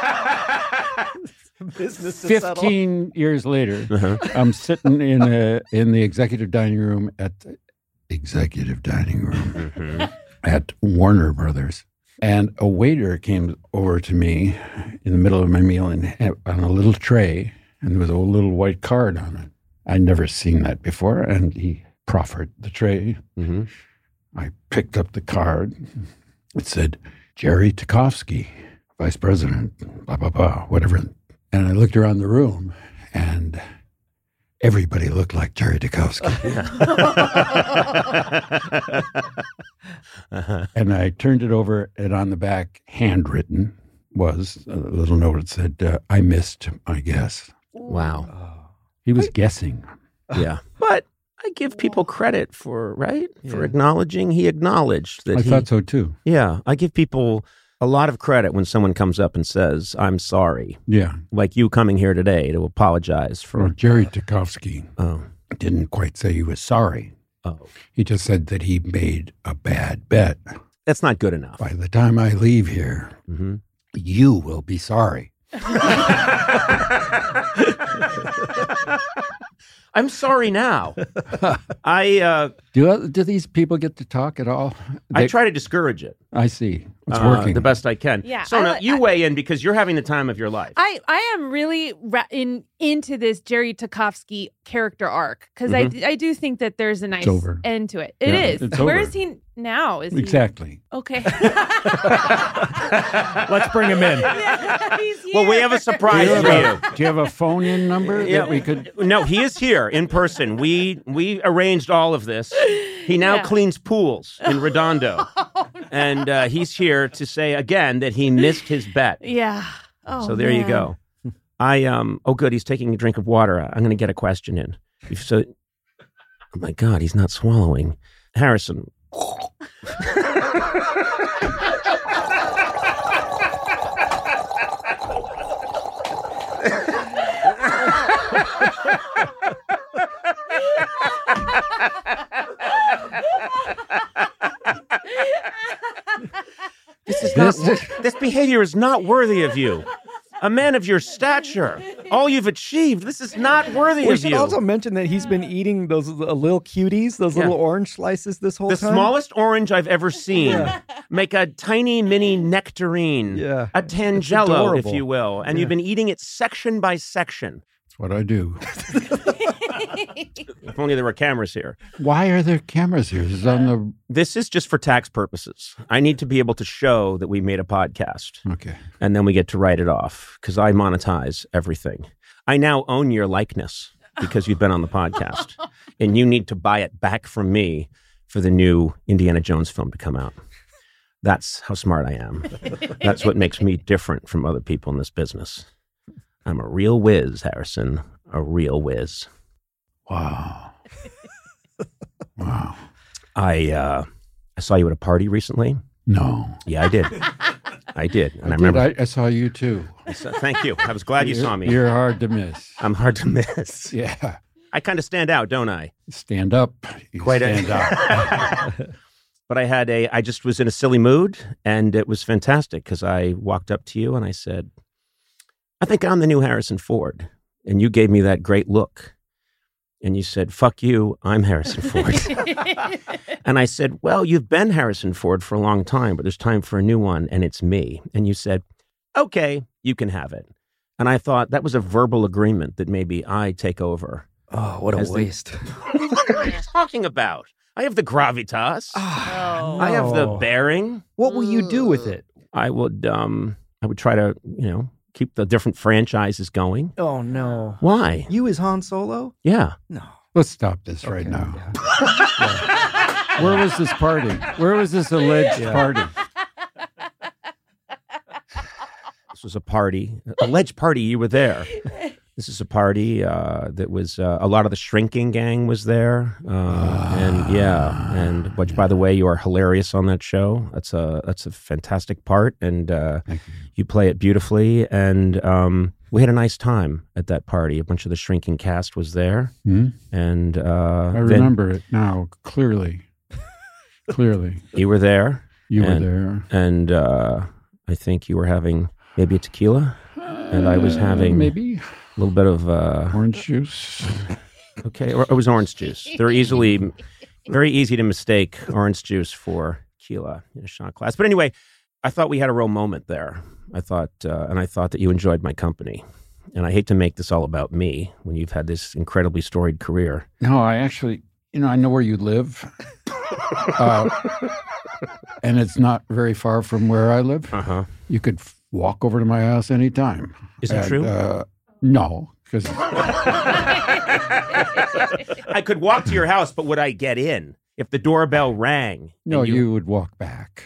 Business to Fifteen years later, Uh-huh. I'm sitting in a, in the executive dining room at the executive dining room Mm-hmm. at Warner Brothers, and a waiter came over to me in the middle of my meal and had, on a little tray, and there was a little white card on it. I'd never seen that before, and he proffered the tray. Mm-hmm. I picked up the card. It said, Jerry Tchaikovsky, Vice President, blah, blah, blah, whatever. And I looked around the room, and everybody looked like Jerry Tchaikovsky. uh-huh. And I turned it over, and on the back, handwritten, was a little note that said, uh, I missed my guess. Wow. He was guessing. Yeah. But I give people credit for, right? For Yeah. acknowledging. He acknowledged that I he, thought so, too. Yeah. I give people a lot of credit when someone comes up and says, I'm sorry. Yeah. Like you coming here today to apologize for. Well, Jerry Tchaikovsky Oh. didn't quite say he was sorry. Oh. He just said that he made a bad bet. That's not good enough. By the time I leave here, Mm-hmm. you will be sorry. I'm sorry now. I uh, Do do these people get to talk at all? I They- try to discourage it. I see. It's uh, working. the best I can. Yeah, So I now like- you I- weigh in because you're having the time of your life. I, I am really ra- in into this Jerry Tarkovsky character arc because Mhm. I I do think that there's a nice over. end to it. It Yeah, is. it's Where over. is he now? Is Exactly. he okay? Let's bring him in. Yeah, he's here. Well, we have a Do surprise you, for you. have a, do you have a phone-in number Yeah. that we could? No, he is here in person. We we arranged all of this. He now Yeah. cleans pools in Redondo, and uh, he's here to say again that he missed his bet. Yeah. Oh, so there you man. go. I um. Oh, good. He's taking a drink of water. I'm going to get a question in. So, oh my God, he's not swallowing. Harrison. This is not. This behavior is not worthy of you. A man of your stature, all you've achieved. This is not worthy We of should you. also mention that he's been eating those uh, little cuties, those Yeah. little orange slices this whole the time. smallest orange I've ever seen. Yeah. Make a tiny mini nectarine, Yeah. a tangelo, if adorable. you will, and Yeah. you've been eating it section by section. That's what I do. If only there were cameras here. Why are there cameras here? This is on the. This is just for tax purposes. I need to be able to show that we made a podcast, Okay. and then we get to write it off because I monetize everything. I now own your likeness because you've been on the podcast, and you need to buy it back from me for the new Indiana Jones film to come out. That's how smart I am. That's what makes me different from other people in this business. I'm a real whiz, Harrison, a real whiz. Wow. Wow. I uh, I saw you at a party recently. No. Yeah, I did. I did, and I, I, did. remember. I, I saw you too. I said, thank you. I was glad you You're- saw me. You're hard to miss. I'm hard to miss. Yeah. I kind of stand out, don't I? Stand up. You Quite stand a- up. But I had a. I just was in a silly mood, and it was fantastic because I walked up to you and I said, "I think I'm the new Harrison Ford," and you gave me that great look. And you said, "Fuck you, I'm Harrison Ford." And I said, "Well, you've been Harrison Ford for a long time, but there's time for a new one, and it's me." And you said, "Okay, you can have it." And I thought that was a verbal agreement that maybe I take over. Oh, what a As the- waste. What are you talking about? I have the gravitas. Oh. I have the no. bearing. What will you do with it? I would, um, I would try to, you know, keep the different franchises going. Oh, no. Why? You as Han Solo? Yeah. No. Let's stop this right Okay, now. yeah. Where was this party? Where was this alleged Yeah. party? This was a party, alleged party. You were there. This is a party uh, that was uh, a lot of the Shrinking Gang was there, uh, and yeah, and which, by the way, you are hilarious on that show. That's a that's a fantastic part, and uh, Thank you. you play it beautifully. And um, we had a nice time at that party. A bunch of the Shrinking cast was there, Hmm? and uh, I then remember it now clearly. Clearly. you were there, You And- were there. and uh, I think you were having maybe a tequila, and I was Uh, having maybe a little bit of. Uh, orange juice. Okay, or it was orange juice. They're easily, very easy to mistake orange juice for tequila in a shot glass. But anyway, I thought we had a real moment there. I thought, uh, and I thought that you enjoyed my company. And I hate to make this all about me when you've had this incredibly storied career. No, I actually, you know, I know where you live. Uh, and it's not very far from where I live. Uh huh. You could f- walk over to my house anytime. Is that And, true? Uh, no, because I could walk to your house, but would I get in if the doorbell rang? no, and you... would walk back.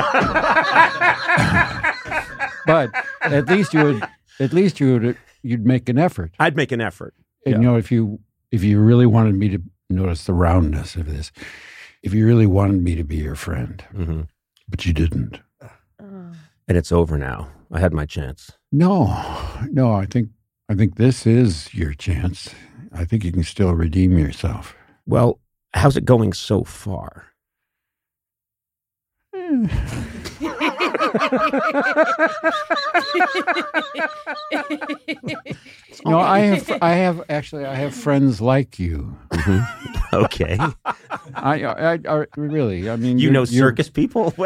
But at least you would. At least you would. You'd make an effort. I'd make an effort. And Yeah. you know, if you if you really wanted me to notice the roundness of this, if you really wanted me to be your friend, hmm but you didn't. And it's over now. I had my chance. No, no. I think I think this is your chance. I think you can still redeem yourself. Well, how's it going so far? No, I have, I have actually, I have friends like you. Mm-hmm. Okay. I, I, I, really, I mean, You you're- know you're- circus people? What?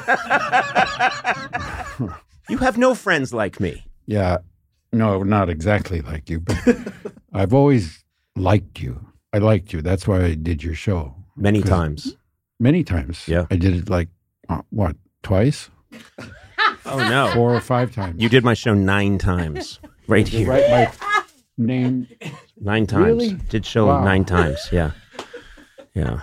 You have no friends like me. Yeah, no, not exactly like you, but I've always liked you. I liked you. That's why I did your show Many 'Cause- times. many times. Yeah. I did it like uh, what, twice, Oh, no. four or five times. You did my show nine times. Right To here. write my name. Nine times. Really? Did show Wow. nine times. Yeah. Yeah.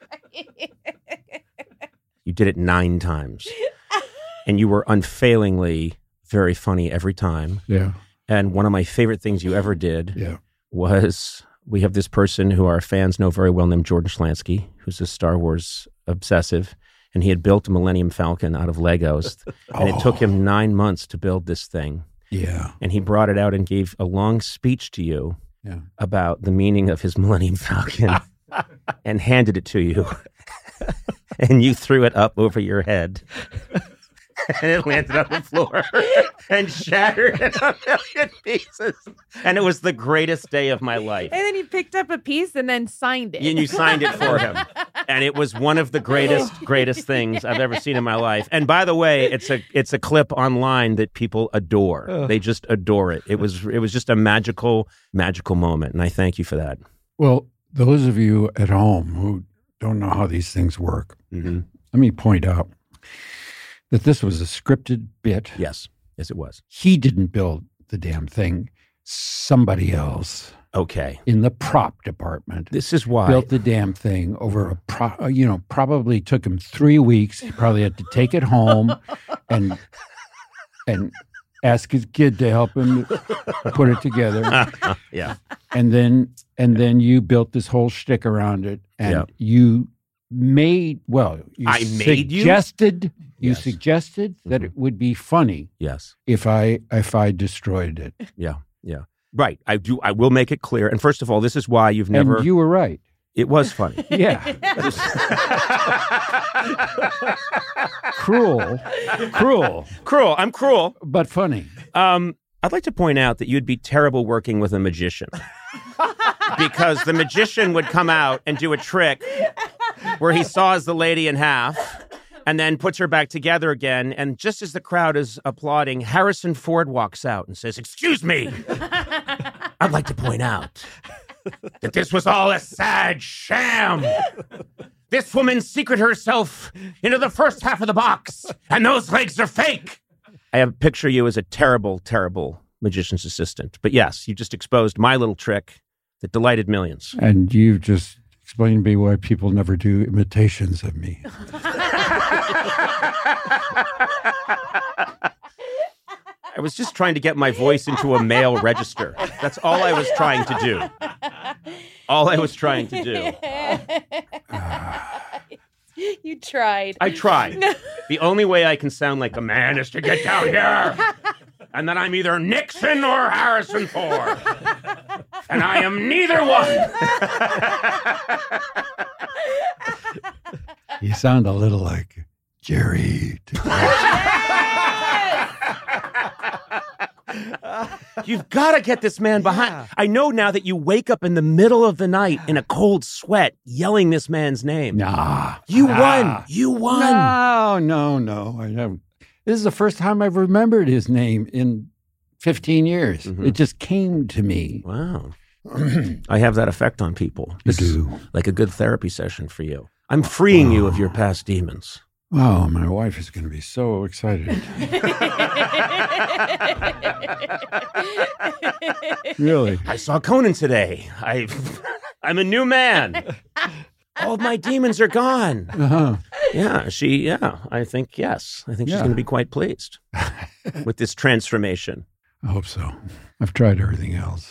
You did it nine times. And you were unfailingly very funny every time. Yeah, And one of my favorite things you ever did yeah. was we have this person who our fans know very well named Jordan Schlansky, who's a Star Wars obsessive. And he had built a Millennium Falcon out of Legos. And it took him nine months to build this thing. Yeah, And he brought it out and gave a long speech to you yeah. about the meaning of his Millennium Falcon and handed it to you. And you threw it up over your head. And it landed on the floor and shattered in a million pieces. And it was the greatest day of my life. And then he picked up a piece and then signed it. And you signed it for him. And it was one of the greatest, greatest things I've ever seen in my life. And by the way, it's a it's a clip online that people adore. They just adore it. It was it was just a magical, magical moment. And I thank you for that. Well, those of you at home who don't know how these things work, Mm-hmm. let me point out that this was a scripted bit. Yes. Yes, it was. He didn't build the damn thing. Somebody else Okay. in the prop department This is why. built the damn thing over a pro, uh, you know, probably took him three weeks. He probably had to take it home and and ask his kid to help him put it together. Yeah. And then and then you built this whole shtick around it, and Yeah. you made well. You I made you? suggested you Yes. suggested that Mhm. it would be funny Yes. if I if I destroyed it. Yeah. Yeah. Right. I do. I will make it clear. And first of all, this is why you've never. And you were right. It was funny. Yeah. Cruel, cruel, Cruel. I'm cruel. but funny. Um, I'd like to point out that you'd be terrible working with a magician because the magician would come out and do a trick where he saws the lady in half and then puts her back together again. And just as the crowd is applauding, Harrison Ford walks out and says, "Excuse me, I'd like to point out that this was all a sad sham. This woman secreted herself into the first half of the box, and those legs are fake." I have picture you as a terrible, terrible magician's assistant. But yes, you just exposed my little trick that delighted millions. And you've just explained to me why people never do imitations of me. I was just trying to get my voice into a male register. That's all I was trying to do. All I was trying to do. You tried. I tried. The only way I can sound like a man is to get down here. And then I'm either Nixon or Harrison Ford. And I am neither one. You sound a little like Jerry. You've got to get this man behind. I know now that you wake up in the middle of the night in a cold sweat yelling this man's name. Nah. You nah. won. You won. No, no, no. I haven't. This is the first time I've remembered his name in fifteen years. Mhm. It just came to me. Wow. I have that effect on people. You This is do. like a good therapy session for you. I'm freeing you of your past demons. Oh, my wife is going to be so excited. Really? I saw Conan today. I, I'm a new man. All of my demons are gone. Uh-huh. Yeah, she, yeah, I think, yes. I think she's Yeah. going to be quite pleased with this transformation. I hope so. I've tried everything else.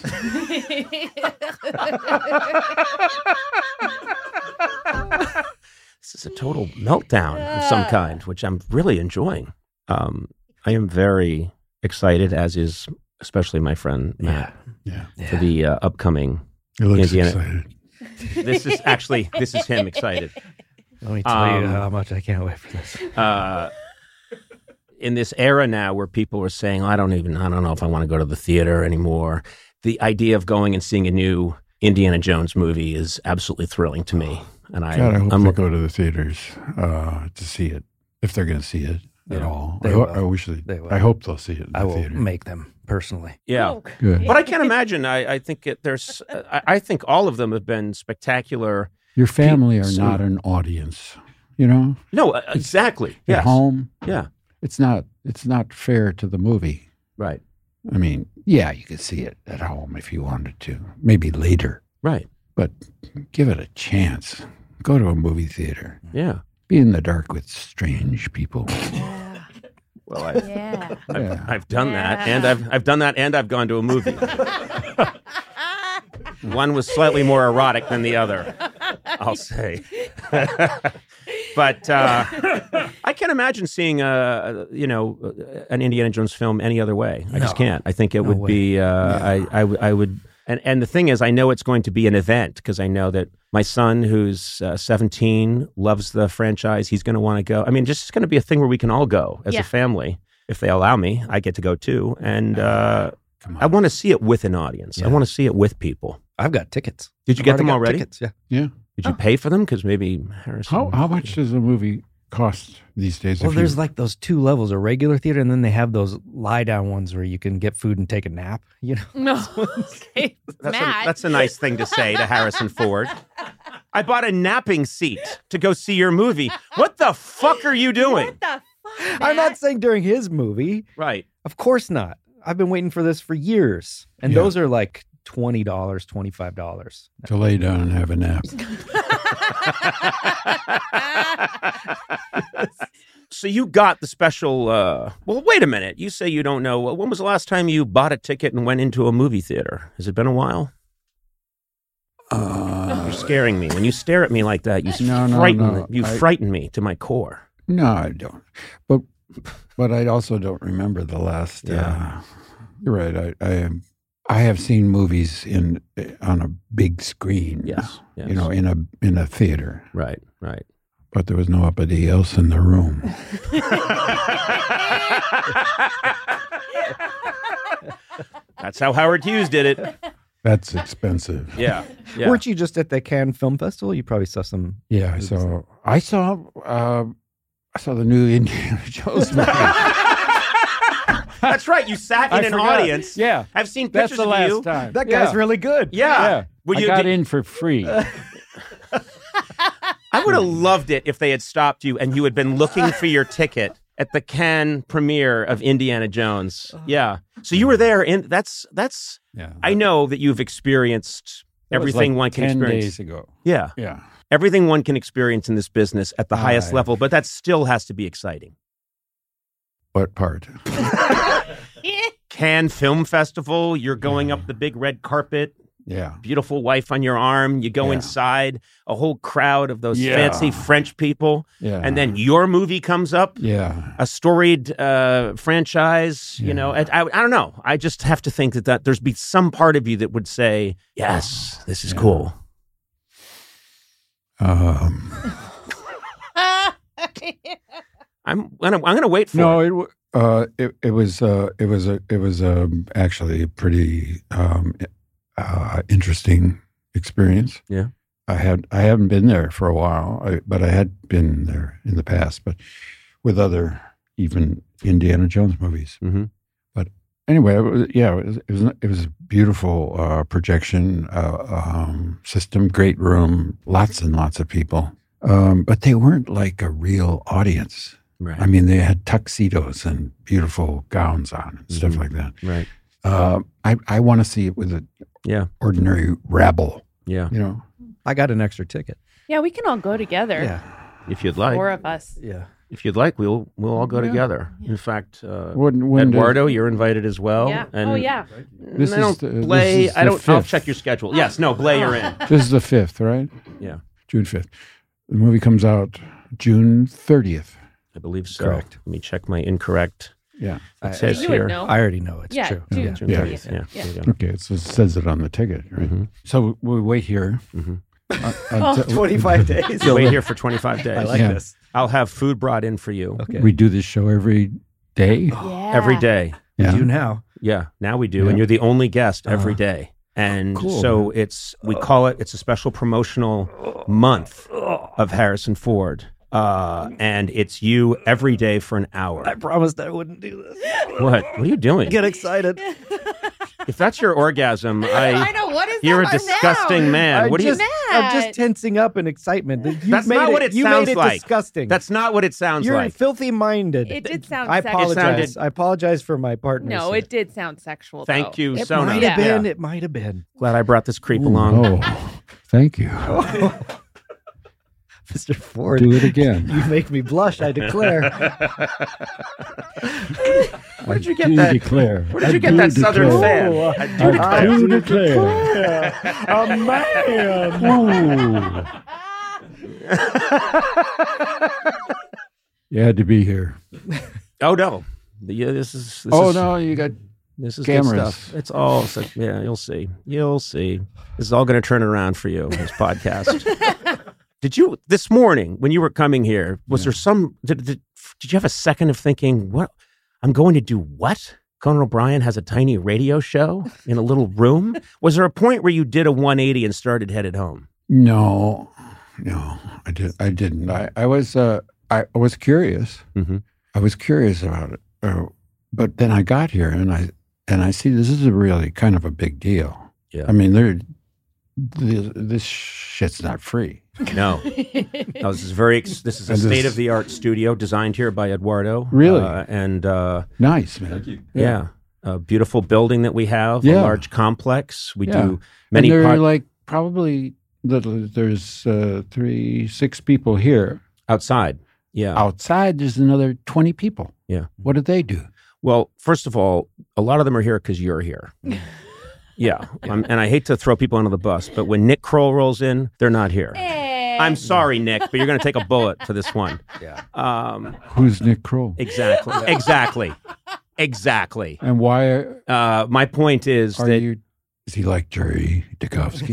This is a total meltdown of some kind, which I'm really enjoying. Um, I am very excited, as is especially my friend Matt, Yeah. for the uh, upcoming. He looks Indiana- excited. This is actually, this is him excited. Let me tell you Um, how much I can't wait for this. Uh, in this era now where people are saying, I don't even, I don't know if I want to go to the theater anymore. The idea of going and seeing a new Indiana Jones movie is absolutely thrilling to me. And I, God, I hope I'm they looking, go to the theaters uh, to see it, if they're going to see it at Yeah, all. I, they ho- will. I wish they, They will. I hope they'll see it in I the will theater. make them personally. yeah. Oh, Good. But I can't imagine. I, I think it, there's, I, I think all of them have been spectacular. Your family are So- not an audience, you know? No, uh, exactly. At Yes. home, Yeah. it's not it's not fair to the movie. Right. I mean, yeah, you could see it at home if you wanted to, maybe later, Right. but give it a chance. Go to a movie theater. Yeah. Be in the dark with strange people. Well, I, Yeah. I've, Yeah. I've done that, Yeah. and I've I've done that, and I've gone to a movie. One was slightly more erotic than the other, I'll say. But uh, I can't imagine seeing a, you know an Indiana Jones film any other way. I just No. can't. I think it No would way. be. Uh, I, I w- I would. And and the thing is, I know it's going to be an event because I know that my son, who's uh, seventeen, loves the franchise. He's going to want to go. I mean, just it's going to be a thing where we can all go as Yeah. a family. If they allow me, I get to go too. And uh, Come on. I want to see it with an audience. I Yeah. want to see it with people. I've got tickets. Did you I've get them got already? Tickets, yeah. Yeah. Did you pay for them? Because maybe Harrison. How how much does a movie cost these days? Well, if there's you, like those two levels, a regular theater, and then they have those lie down ones where you can get food and take a nap. You know, No. Okay. That's a, Matt. that's a nice thing to say to Harrison Ford. I bought a napping seat to go see your movie. What the fuck are you doing? What the fuck? I'm Matt? not saying during his movie. Right. Of course not. I've been waiting for this for years, and Yeah. those are like twenty dollars, twenty five dollars. to lay down and have a nap. So you got the special. Uh, well, wait a minute. You say you don't know. When was the last time you bought a ticket and went into a movie theater? Has it been a while? Uh, You're scaring me. When you stare at me like that, you No, no, frighten no. you I- frighten me to my core. no, I don't. But but I also don't remember the last. Yeah. Uh, you're right. I I am. I have seen movies in on a big screen. Yes. yes. You know, in a in a theater, Right. Right. but there was nobody else in the room. That's how Howard Hughes did it. That's expensive. Yeah. Yeah. Weren't you just at the Cannes Film Festival? You probably saw some. Yeah, I saw. I saw. Uh, I saw the new Indiana Jones movie. That's right. You sat in I an forgot. audience. Yeah, I've seen that's pictures the of last you. time. That guy's Yeah. really good. Yeah. Yeah, Were I you, got did- in for free. I would have loved it if they had stopped you and you had been looking for your ticket at the Cannes premiere of Indiana Jones. Yeah. So you were there, and that's that's. Yeah, I know that you've experienced That was everything like one can ten experience. days ago. Yeah. Yeah, Everything one can experience in this business at the highest Aye. level, but that still has to be exciting. what part? Cannes Film Festival, you're going up the big red carpet, Yeah, beautiful wife on your arm, you go Yeah. inside, a whole crowd of those Yeah. fancy French people, yeah, and then your movie comes up, yeah. a storied uh, franchise, you Yeah. know, I, I, I don't know. I just have to think that, that there's be some part of you that would say, yes, this is Yeah. cool. Um, I'm gonna, I'm gonna wait for no, it. it w- uh, it it was uh, it was a it was um, actually a pretty um, uh, interesting experience. Yeah. I had I haven't been there for a while, I, but I had been there in the past, but with other even Indiana Jones movies. Mhm. But anyway, it was, yeah, it was it was, it was a beautiful uh, projection uh, um, system, great room, lots and lots of people, um, but they weren't like a real audience. Right. I mean, they had tuxedos and beautiful gowns on and stuff Mhm. like that. right. Uh, I I want to see it with an Yeah. ordinary rabble, Yeah. you know. I got an extra ticket. Yeah, we can all go together. Yeah. If you'd like. Four of us. Yeah. If you'd like, we'll we'll all go Yeah. together. In fact, uh, When, when does- Eduardo, you're invited as well. Yeah. And Oh, yeah. This I don't is the- this Blay. is I the don't. I'll fifth. check your schedule. Yes. No. Blay, you're in. This is the fifth, right? Yeah. June fifth. The movie comes out June thirtieth. I believe so. Correct. Let me check my incorrect. Yeah. I, It says You here. would know. I already know it's Yeah, true. June. Yeah. June Yeah. thirtieth. Yeah. Yeah. There you go. Okay, so it says it on the ticket, right? Mhm. So we wait here. Mhm. Uh, Oh, until- twenty-five days. You'll wait here for twenty-five days. I like Yeah. this. I'll have food brought in for you. Okay. We do this show every day. Yeah. every day. Yeah. We do now. Yeah, now we do, Yeah. and you're the only guest every Uh, day. And cool, so it's we call it it's a special promotional month of Harrison Ford. Uh, and it's you every day for an hour. I promised I wouldn't do this. What? What are you doing? Get excited. If that's your orgasm, I, I know. What is you're a that disgusting now? man. I'm what do just, you? I'm just Matt. tensing up in excitement. You That's made not it, what it you sounds made it like. disgusting. That's not what it sounds You're like. filthy minded. It did sound I sexual. apologize. sounded- I apologize for my partner. No, it did sound sexual. Thank though. you, It Sona. might Yeah. have been. Yeah. It might have been. Glad I brought this creep Ooh, along. Oh, thank you. Mister Ford, Do it again. you make me blush, I declare. Where did you I get do that? declare. Where did I you get do that Southern declare. fan? Oh, I do I declare. do declare. A man. Ooh. You had to be here. Oh no! Yeah, this is. This Oh is, no, you got This is Cameras. good stuff. It's all. So, yeah, you'll see. You'll see. This is all going to turn around for you. This podcast. Did you this morning when you were coming here? Was there some? Did, did did you have a second of thinking? What I'm going to do? What? Conan O'Brien has a tiny radio show in a little room. Was there a point where you did a one eighty and started headed home? no, no. I did. I didn't. I, I was. Uh, I, I was curious. Mm-hmm. I was curious about it. Uh, but then I got here and I and I see this is a really kind of a big deal. Yeah. I mean, there. This, this shit's not free. No, no. This is very. ex- This is a And this- state of the art studio designed here by Eduardo. Really? uh, and. Uh, Nice, man. Thank you. Yeah. A beautiful building that we have, a Yeah. large complex. We Yeah. do many and there are pod- like probably little, there's uh, three, six people here. outside. Yeah. Outside, there's another twenty people. Yeah. What did they do? Well, first of all, a lot of them are here because you're here. Yeah. Um, and I hate to throw people under the bus, but when Nick Kroll rolls in, they're not here. Hey. I'm sorry, Nick, but you're going to take a bullet for this one. Yeah. Um, Who's Nick Kroll? exactly. Exactly. Exactly. And why are, Uh, my point is are that you? Is he like Jerry Tchaikovsky?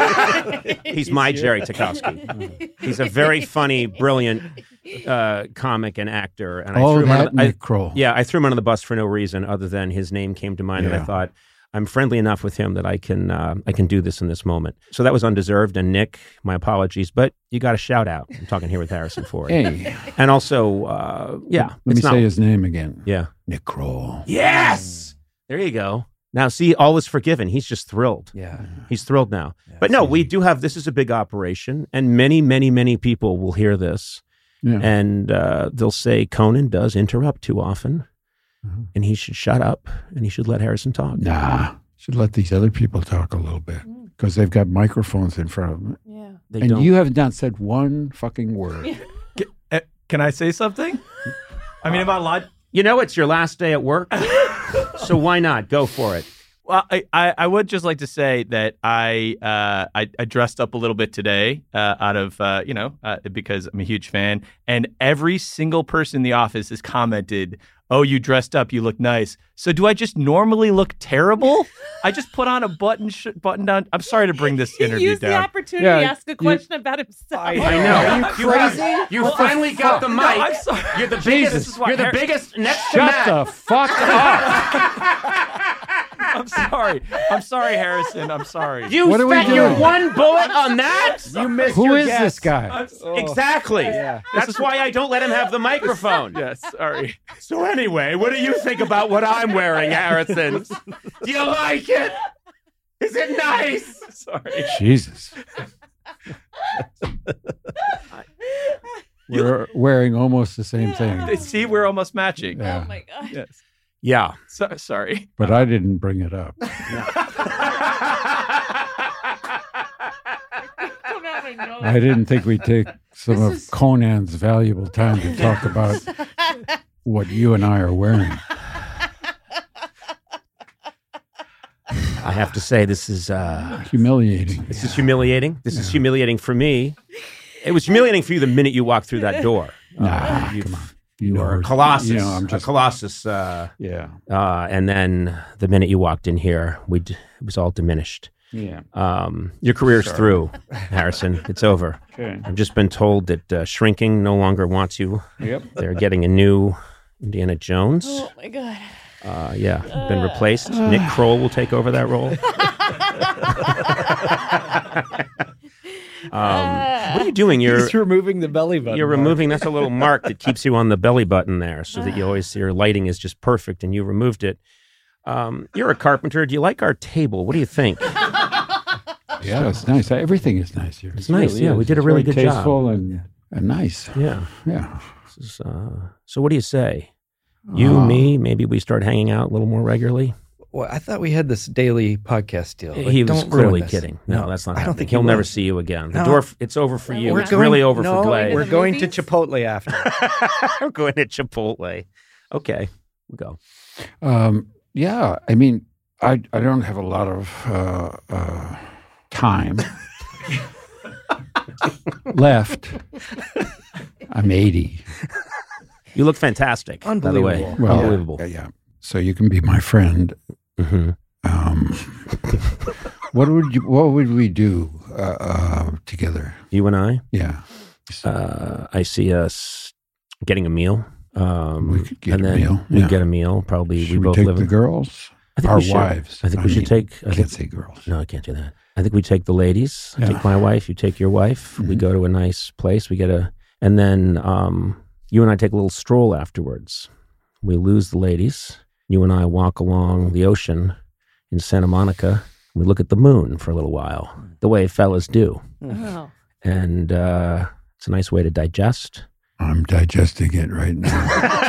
he's my Jerry Tchaikovsky. He's a very funny, brilliant uh, comic and actor. And I oh, threw him that under, I, Nick Kroll. Yeah, I threw him under the bus for no reason other than his name came to mind, and I Yeah. thought I'm friendly enough with him that I can uh, I can do this in this moment. So that was undeserved. And Nick, my apologies, but you got a shout out. I'm talking here with Harrison Ford, Hey, and also, uh, yeah, let me it's not- say his name again. yeah, Nick Kroll. yes, there you go. Now, see, all is forgiven. He's just thrilled. Yeah. He's thrilled now. Yeah, But no, it's we easy. do have. This is a big operation, and many, many, many people will hear this. Yeah. And uh, they'll say Conan does interrupt too often, Mhm. and he should shut up, and he should let Harrison talk. Nah, should let these other people talk a little bit because they've got microphones in front of them. Yeah. They and don't. you have not said one fucking word. Eh, Can I say something? I mean, am I allowed? You know, it's your last day at work, so why not go for it? Well, I, I, I would just like to say that I uh, I, I dressed up a little bit today uh, out of, uh, you know, uh, because I'm a huge fan. And every single person in the office has commented, oh, you dressed up, you look nice. So do I just normally look terrible? I just put on a button sh- button down. I'm sorry to bring this He interview used the down. opportunity Yeah, to ask a question about himself. I know. Are you You have- crazy? You Well, finally got the mic. No, I'm sorry. You're the Jesus. biggest. This is why You're the Har- biggest next to Shut Matt. the fuck up. I'm sorry. I'm sorry, Harrison. I'm sorry. You What are we spent your doing? one bullet on that? You missed Who your is guess. this guy? I'm s- Exactly. Yeah. That's why I don't let him have the microphone. Yes, sorry. So anyway, what do you think about what I'm wearing, Harrison? Do you like it? Is it nice? Sorry. Jesus. We're wearing almost the same thing. See, we're almost matching. Yeah. Oh my god. Yes. Yeah. So, sorry. But I didn't bring it up. I didn't think we'd take some of Conan's valuable time to talk about what you and I are wearing. I have to say, this is uh, Humiliating. this is humiliating. This is humiliating for me. It was humiliating for you the minute you walked through that door. Nah, Uh, come on. You are know, a colossus. You know, I'm a just colossus. Uh, yeah, uh, and then the minute you walked in here, we d- it was all diminished. yeah. Um, your career's Sorry. through, Harrison. It's over. Okay. I've just been told that uh, Shrinking no longer wants you. Yep. They're getting a new Indiana Jones. Oh my god. Uh, yeah, been replaced. Nick Kroll will take over that role. um, what are you doing? You're He's removing the belly button. You're mark. removing. That's a little mark that keeps you on the belly button there, so that you always your lighting is just perfect, and you removed it. Um, you're a carpenter. Do you like our table? What do you think? Yeah, it's nice. Everything is nice here. It's It nice. really Yeah, is. we did a It's really very good job. tasteful and, and nice. Yeah, Yeah. This is, uh, so what do you say? You, Uh, me, maybe we start hanging out a little more regularly. Well, I thought we had this daily podcast deal. Like, he was don't ruin clearly this. kidding. No, that's not I happening. don't think He'll he never will. see you again. The No. door, it's over for you. We're It's going- really over no, for Blay. We're the going to movies? Chipotle after. I'm going to Chipotle. Okay, we'll go. Um, yeah, I mean, I I don't have a lot of uh, uh, time left. I'm eighty. You look fantastic, by the way. Unbelievable. Well, Unbelievable. Yeah, yeah. So you can be my friend. hmm Um, what would you? What would we do uh, uh, together? You and I, Yeah. uh, I see us getting a meal. Um, We could get and a then meal, We yeah. get a meal. Probably Should we we both take live the in. girls? I think Our we should. wives. I think we should mean, take. I Can't think, say girls. no, I can't do that. I think we take the ladies. I Yeah. take my wife. You take your wife. We Mhm. go to a nice place. We get a, and then um, you and I take a little stroll afterwards. We lose the ladies. You and I walk along the ocean in Santa Monica. We look at the moon for a little while, the way fellas do, Oh. and uh, it's a nice way to digest. I'm digesting it right now.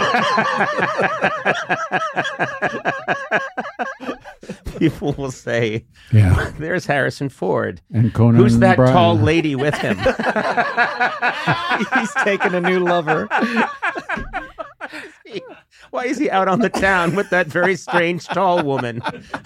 People will say, Yeah. "There's Harrison Ford. And Conan Who's that O'Brien. tall lady with him?" He's taking a new lover. Why is he out on the town with that very strange tall woman?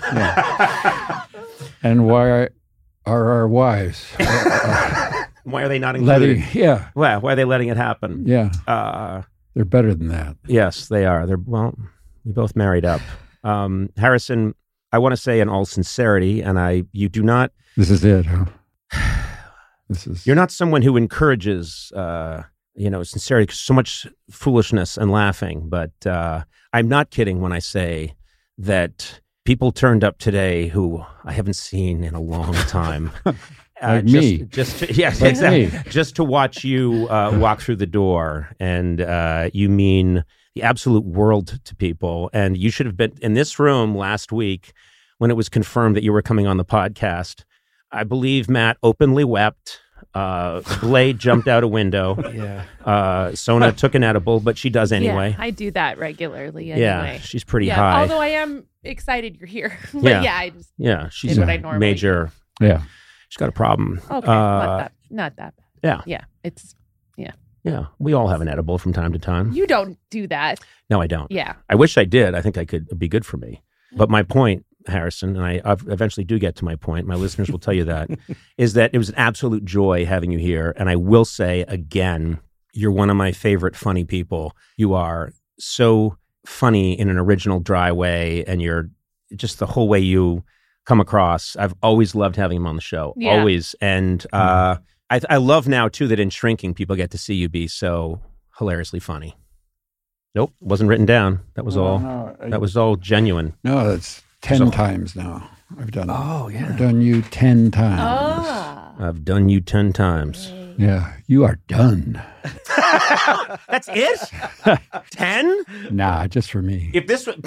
And why are, are our wives uh, Why are they not included? letting? Yeah, Well, why are they letting it happen? yeah. Uh, They're better than that. yes, they are. They're well, we both married up. Um, Harrison, I want to say in all sincerity, and I, you do not, This is it, huh? This is. you're not someone who encourages, uh, you know, sincerity, 'cause so much foolishness and laughing. But uh, I'm not kidding when I say that people turned up today who I haven't seen in a long time. Uh, Like just, me. Just to, yes, Like exactly. me. Just to watch you uh, walk through the door, and uh, you mean the absolute world to people. And you should have been in this room last week when it was confirmed that you were coming on the podcast. I believe Matt openly wept. Uh, Blade jumped out a window. Yeah. Uh, Sona took an edible, but she does anyway. Yeah, I do that regularly Yeah, anyway. she's pretty yeah, high. although I am excited you're here. but Yeah. yeah, I just yeah, she's did what a I normally major. Yeah. She's got a problem. Okay, Uh, not that not that bad. yeah. Yeah. It's Yeah, we all have an edible from time to time. you don't do that. No, I don't. Yeah. I wish I did. I think I could it'd be good for me. But my point, Harrison, and I I've eventually do get to my point, my listeners will tell you that, is that it was an absolute joy having you here. And I will say again, you're one of my favorite funny people. You are so funny in an original, dry way, and you're just the whole way you come across. I've always loved having him on the show. Yeah. Always. And uh, I, I love now, too, that in Shrinking, people get to see you be so hilariously funny. Nope, wasn't written down. That was all. No, I- That was all genuine. no, it's ten So- times now. I've done. Oh, yeah. I've done you ten times. Ah. I've done you ten times. Yeah, you are done. That's it? Ten? Nah, just for me. If this were...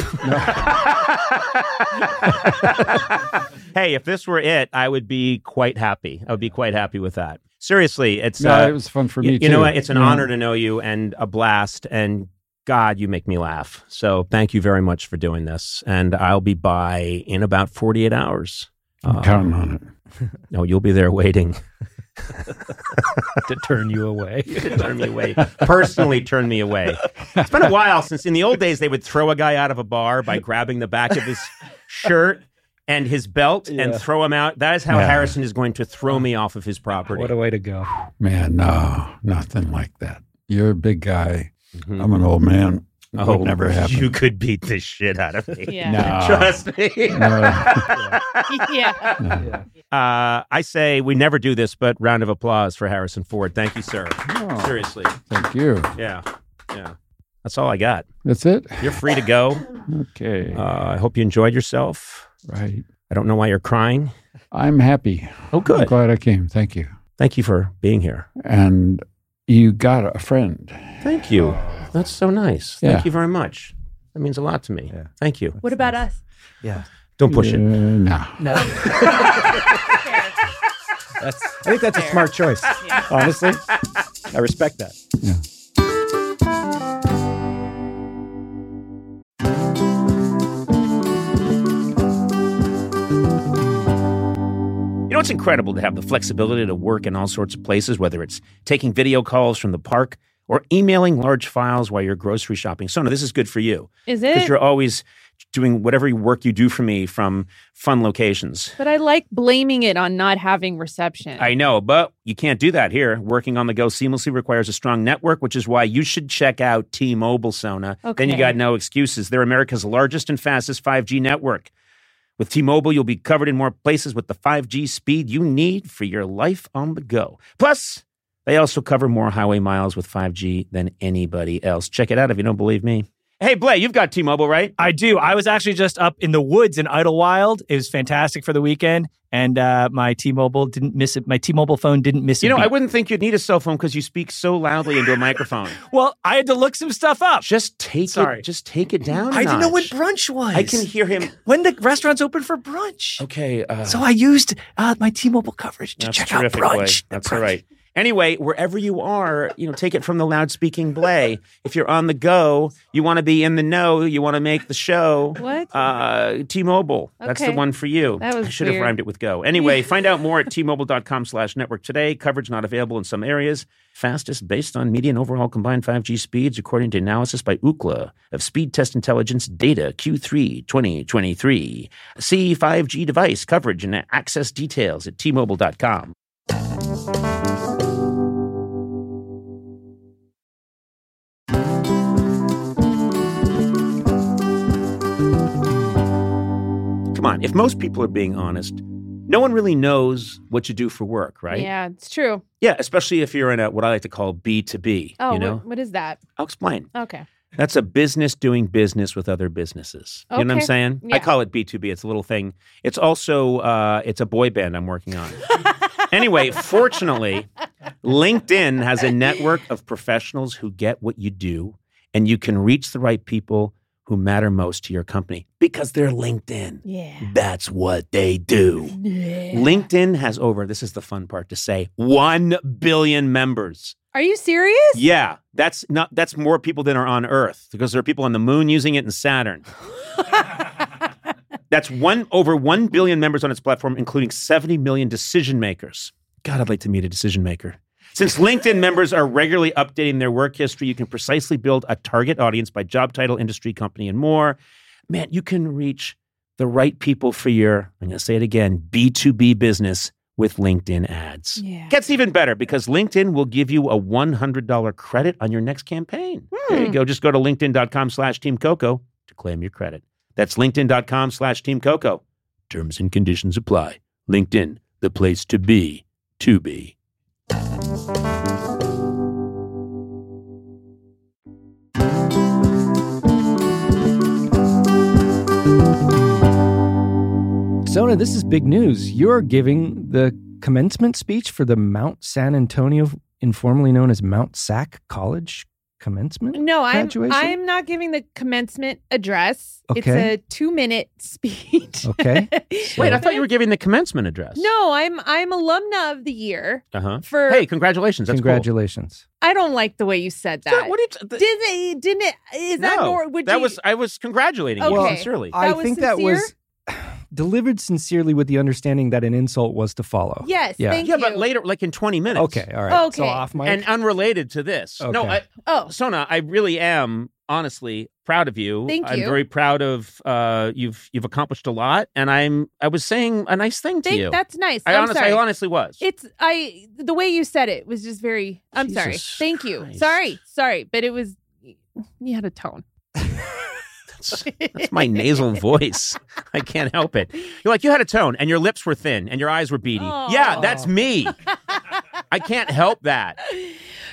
Hey, if this were it, I would be quite happy. I would be quite happy with that. Seriously, it's... No, uh, it was fun for you, me you too. know what? It's an Yeah. honor to know you and a blast. And God, you make me laugh. So thank you very much for doing this. And I'll be by in about forty-eight hours. I'm Uh, counting on it. No, you'll be there waiting. To turn you away. To turn me away. Personally turn me away. It's been a while since in the old days they would throw a guy out of a bar by grabbing the back of his shirt and his belt and Yeah. throw him out. That is how Yeah. Harrison is going to throw me off of his property. What a way to go. Man, no, nothing like that. You're a big guy. Mhm. I'm an old man. It Oh, would never happen. you could beat the shit out of me. Yeah. No. Trust me. No. yeah. No. Uh, I say we never do this, but round of applause for Harrison Ford. Thank you, sir. Oh, Seriously. thank you. Yeah. Yeah. That's all I got. That's it? You're free to go. Okay. Uh, I hope you enjoyed yourself. Right. I don't know why you're crying. I'm happy. Oh, good. I'm glad I came. Thank you. Thank you for being here. And you got a friend. Thank you. That's so nice. Yeah. Thank you very much. That means a lot to me. Yeah. Thank you. What about us? Yeah. Don't push Uh, it. no. No. That's, I think that's a smart choice. Honestly, I respect that. Yeah. You know, it's incredible to have the flexibility to work in all sorts of places, whether it's taking video calls from the park or emailing large files while you're grocery shopping. Sona, this is good for you. Is Because it? you're always doing whatever work you do for me from fun locations. But I like blaming it on not having reception. I know, but you can't do that here. Working on the go seamlessly requires a strong network, which is why you should check out T-Mobile, Sona. Then you Okay. got no excuses. They're America's largest and fastest five G network. With T-Mobile, you'll be covered in more places with the five G speed you need for your life on the go. Plus, they also cover more highway miles with five G than anybody else. Check it out if you don't believe me. Hey, Blay, you've got T-Mobile, right? I do. I was actually just up in the woods in Idlewild. It was fantastic for the weekend, and uh, my T-Mobile didn't miss it. My T-Mobile phone didn't miss it. You know, I wouldn't think you'd need a cell phone because you speak so loudly into a microphone. Well, I had to look some stuff up. Just take Sorry. it. Just take it down. a I didn't know what notch. brunch was. I can hear him. when the restaurant's open for brunch. Okay. Uh, So I used uh, my T-Mobile coverage to that's check out terrific, brunch. Blay. The That's brunch. all right. Anyway, wherever you are, you know, take it from the loud-speaking Blay. If you're on the go, you want to be in the know, you want to make the show. What? Uh, T-Mobile. That's the Okay. one for you. That was I should have weird. rhymed it with go. Anyway, find out more at T-Mobile.com slash network today. Coverage not available in some areas. Fastest based on median overall combined five G speeds, according to analysis by Ookla of Speed Test Intelligence Data Q three twenty twenty-three. See five G device coverage and access details at T Mobile dot com. Come on, if most people are being honest, no one really knows what you do for work, right? Yeah, it's true. Yeah, especially if you're in a what I like to call B two B. Oh, you know? what, what is that? I'll explain. Okay. That's a business doing business with other businesses. You know what I'm Okay. saying? I Yeah. call it B two B. It's a little thing. It's also uh, it's a boy band I'm working on. Anyway, fortunately, LinkedIn has a network of professionals who get what you do, and you can reach the right people who matter most to your company because they're LinkedIn. Yeah. That's what they do. LinkedIn has over, this is the fun part to say, one billion members. Are you serious? Yeah, that's not that's more people than are on Earth because there are people on the moon using it and Saturn. That's one over one billion members on its platform, including seventy million decision makers. God, I'd like to meet a decision maker. Since LinkedIn members are regularly updating their work history, you can precisely build a target audience by job title, industry, company, and more. Man, you can reach the right people for your, I'm going to say it again, B two B business with LinkedIn ads. Yeah. Gets even better because LinkedIn will give you a one hundred dollars credit on your next campaign. There you Hmm. go. Just go to linkedin.com slash Team Coco to claim your credit. That's linkedin.com slash Team Coco. Terms and conditions apply. LinkedIn, the place to be, to be. Sona, this is big news. You're giving the commencement speech for the Mount San Antonio, informally known as Mount Sac College commencement? No, I'm graduation? I'm not giving the commencement address. It's Okay. a two minute speech. Okay. Wait, I thought you were giving the commencement address. No, I'm I'm alumna of the year. Uh-huh. For Hey, congratulations. That's Congratulations. I don't like the way you said cool. that. What did you, th- didn't it? Didn't it? Is that no, more? Would that you, was I was congratulating you Okay. sincerely. I That was think that was sincere? delivered sincerely with the understanding that an insult was to follow. Yes. Yeah. Thank yeah, you. but later, like in twenty minutes. Okay, all right. So Okay. off mic. And unrelated to this. No, Okay. I, Oh, Sona, I really am honestly proud of you. Thank I'm you. very proud of uh, you've you've accomplished a lot, and I'm I was saying a nice thing to thank, you. that's nice. I I'm honestly, sorry. I honestly was. It's I the way you said it was just very. I'm sorry. Jesus Thank you. Christ. Sorry. Sorry, but it was. You had a tone. That's, that's my nasal voice. I can't help it. You're like, you had a tone and your lips were thin and your eyes were beady. Oh. Yeah, that's me. I can't help that.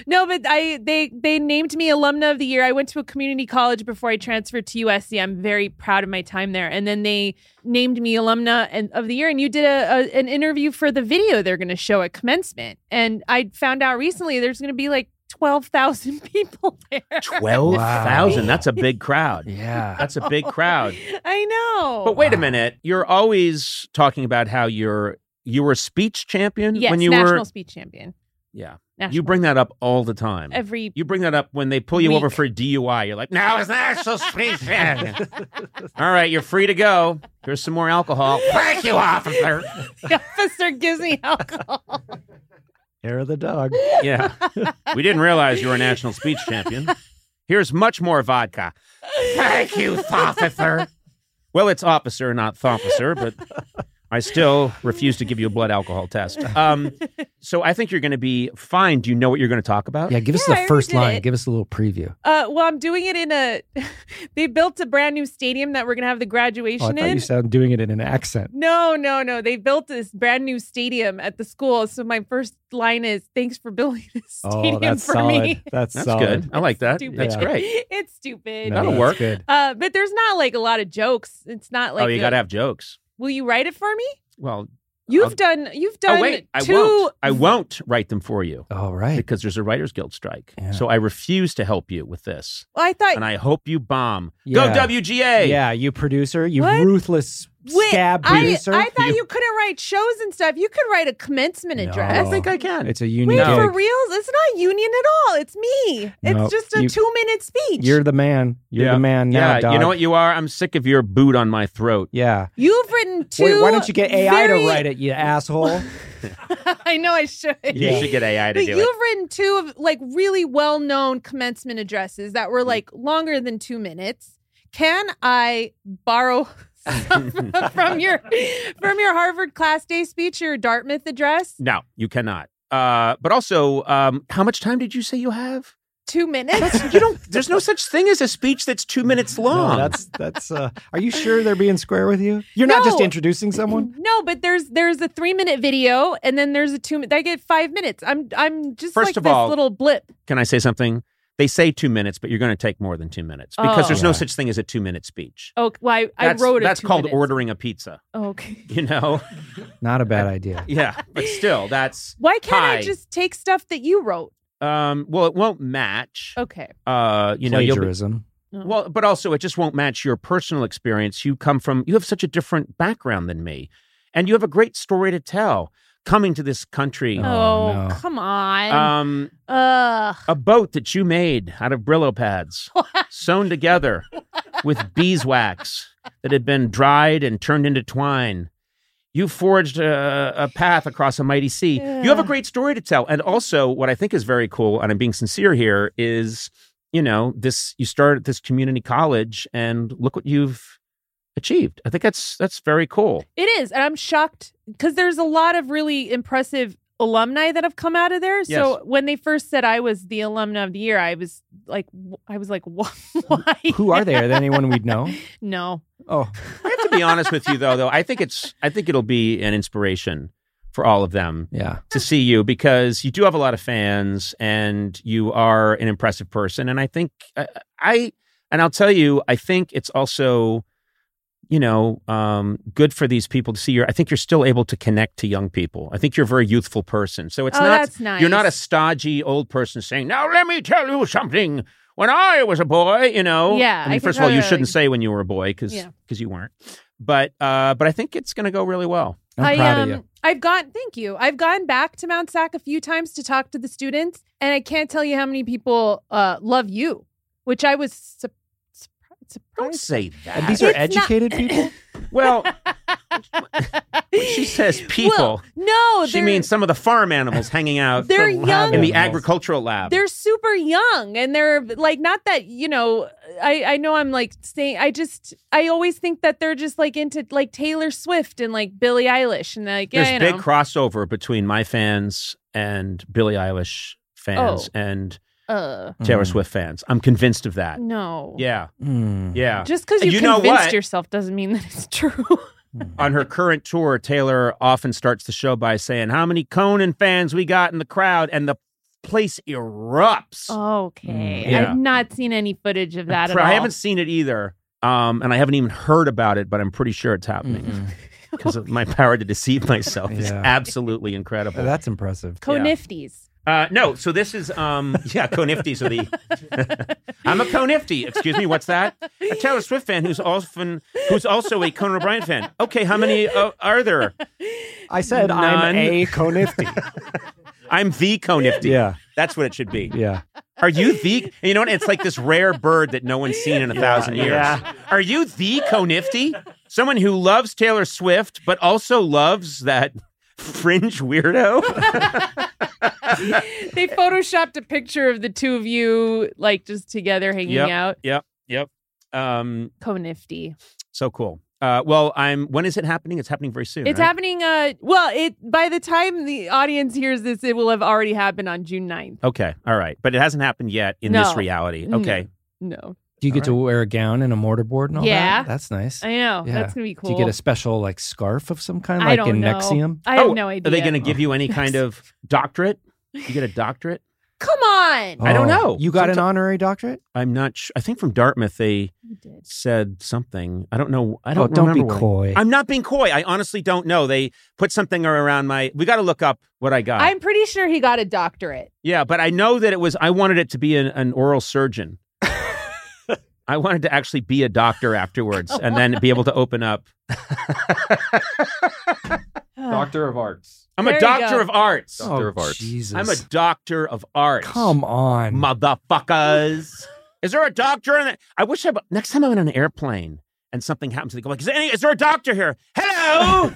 No, but I they they named me alumna of the year. I went to a community college before I transferred to U S C. I'm very proud of my time there. And then they named me alumna and, of the year. And you did a, a an interview for the video they're going to show at commencement. And I found out recently there's going to be like twelve thousand people there. twelve thousand? Wow. That's a big crowd. Yeah. That's a big crowd. I know. But wait wow. a minute. You're always talking about how you're you were a speech champion yes, when you national were national speech champion. Yeah. National. You bring that up all the time. Every You bring that up when they pull you week. over for a D U I. You're like, now it's national speech champion. All right, you're free to go. Here's some more alcohol. Thank you, officer. The officer gives me alcohol. Hair of the dog. Yeah. We didn't realize you were a national speech champion. Here's much more vodka. Thank you, officer. Well, it's officer, not thofficer, but I still refuse to give you a blood alcohol test. Um, so I think you're going to be fine. Do you know what you're going to talk about? Yeah, give us Yeah, the I first already did line. it. Give us a little preview. Uh, well, I'm doing it in a. They built a brand new stadium that we're gonna have the Oh, I graduation thought in. you sound doing it in an accent. No, no, no. They built this brand new stadium at the school. So my first line is, "Thanks for building this stadium Oh, that's for solid. me." That's, That's solid. good. I like that. Stupid. That's Yeah. great. It's stupid. No, That'll that's work. Good. Uh, but there's not like a lot of jokes. It's not like. oh, you a- got to have jokes. Will you write it for me? Well, You've I'll- done. You've done. oh, wait. I two. won't. I won't write them for you. All right. Because there's a Writers Guild strike. Yeah. So I refuse to help you with this. Well, I thought. And I hope you bomb. Yeah. Go W G A! Yeah, you producer, you What? ruthless Wait, scab I, producer. I thought You- you, couldn't write shows and stuff. You could write a commencement No. address. I think I can. It's a union Wait, gig. for reals? It's not union at all. It's me. It's No, just a you- two-minute speech. You're the man. You're yeah. the man now, Yeah, dog. you know what you are? I'm sick of your boot on my throat. Yeah. You've written two. Wait, why don't you get A I very- to write it, you asshole? I know I should. You should get A I to But do you've it. written two of like really well-known commencement addresses that were like longer than two minutes. Can I borrow some from your from your Harvard class day speech, your Dartmouth address? No, you cannot. Uh, but also, um, how much time did you say you have? Two minutes. You don't. There's no such thing as a speech that's two minutes long. No, that's that's. Uh, are you sure they're being square with you? You're not just No. introducing someone. No, but there's there's a three minute video and then there's a two minute. I get five minutes. I'm I'm just First like of this all- little blip. Can I say something? They say two minutes, but you're going to take more than two minutes because Oh. there's no Yeah. such thing as a two minute speech. Oh, well, I, I That's, wrote it. that's two called minutes. ordering a pizza. Oh, okay. You know? Not a bad idea. Yeah, but still, that's Why can't Hi. I just take stuff that you wrote? um. Well, it won't match. Okay. Uh, you know, you'll be, Plagiarism. well, but also it just won't match your personal experience. You come from, you have such a different background than me, and you have a great story to tell. Coming to this country, Oh, Oh, no. come on. um, Ugh. a boat that you made out of Brillo pads, sewn together with beeswax that had been dried and turned into twine. You forged a, a path across a mighty sea. You have a Yeah. great story to tell. And also, what I think is very cool, and I'm being sincere here, is, you know, this, you started this community college and look what you've achieved. I think that's, that's very cool. It is. And I'm shocked because there's a lot of really impressive alumni that have come out of there. So Yes. when they first said I was the alumna of the year, I was like, w- I was like, wh- why? Who are they? Are they anyone we'd know? No. Oh, I have to be honest with you, though, though. I think it's, I think it'll be an inspiration for all of them yeah. to see you because you do have a lot of fans and you are an impressive person. And I think I, I and I'll tell you, I think it's also, you know, um, good for these people to see you. I think you're still able to connect to young people. I think you're a very youthful person. So it's Oh, not, that's nice. you're not a stodgy old person saying, now let me tell you something. When I was a boy, you know. Yeah, I mean, I first think of all, you I- shouldn't say when you were a boy because Yeah. you weren't. But uh, but I think it's going to go really well. I'm I, proud um, of you. I've gone, thank you. I've gone back to Mount Sac a few times to talk to the students, and I can't tell you how many people uh, love you, which I was su- surprised. Don't say that. And these are It's not- educated people? Well, when she says people, Well, no, she they're- means some of the farm animals hanging out They're The lab young. in the animals. agricultural lab. They're super young, and they're like not that you know. I I know I'm like saying. I just I always think that they're just like into like Taylor Swift and like Billie Eilish and like There's yeah, you big know. crossover between my fans and Billie Eilish fans Oh. and uh, Taylor Mm. Swift fans. I'm convinced of that. no. Yeah, Mm. yeah. Just because And you, you know convinced what? yourself doesn't mean that it's true. On her current tour, Taylor often starts the show by saying, "How many Conan fans we got in the crowd?" And the place erupts. Okay. Mm, yeah. I've not seen any footage of that at I all. haven't seen it either. Um, and I haven't even heard about it, but I'm pretty sure it's happening. Because of my power to deceive myself is Yeah. absolutely incredible. That's impressive. Co-nifties. Uh, no, so this is, um, yeah, co-nifties are the, I'm a co-nifty. Excuse me, what's that? A Taylor Swift fan who's often, who's also a Conan O'Brien fan. Okay, how many uh, are there? I said None. I'm a co-nifty. I'm the co-nifty. Yeah. That's what it should be. Yeah. Are you the, and you know what? It's like this rare bird that no one's seen in a thousand years. yeah. Are you the co-nifty? Someone who loves Taylor Swift, but also loves that fringe weirdo? They photoshopped a picture of the two of you, like, just together hanging Yep, out. Yep, yep. Um, Co-nifty. so cool. Uh, well, I'm. When is it happening? It's happening very soon. It's right? happening, uh, well, it by the time the audience hears this, it will have already happened on June ninth. Okay, all right, but it hasn't happened yet in No. this reality. No. Okay, No. Do you get to wear a gown and a mortarboard and all Yeah. that? That's nice. I know. Yeah. That's going to be cool. Do you get a special like scarf of some kind, I like don't in know. Nexium? I have Oh, no idea. Are they going to give you any kind of doctorate? You get a doctorate? Come on. I don't Oh, know. You got an Sometime- honorary doctorate? I'm not sure. I think from Dartmouth they You did. said something. I don't know. I don't Oh, don't be remember what- coy. I'm not being coy. I honestly don't know. They put something around my. We got to look up what I got. I'm pretty sure he got a doctorate. Yeah, but I know that it was. I wanted it to be an, an oral surgeon. I wanted to actually be a doctor afterwards, and then be able to open up. Doctor of Arts. I'm There a you doctor go. of arts. Doctor Oh, of Arts. Jesus. I'm a doctor of arts. Come on. motherfuckers. Is there a doctor in it? I wish I. Next time I'm in an airplane and something happens, they go like, "Is there, any, is there a doctor here?" Hello.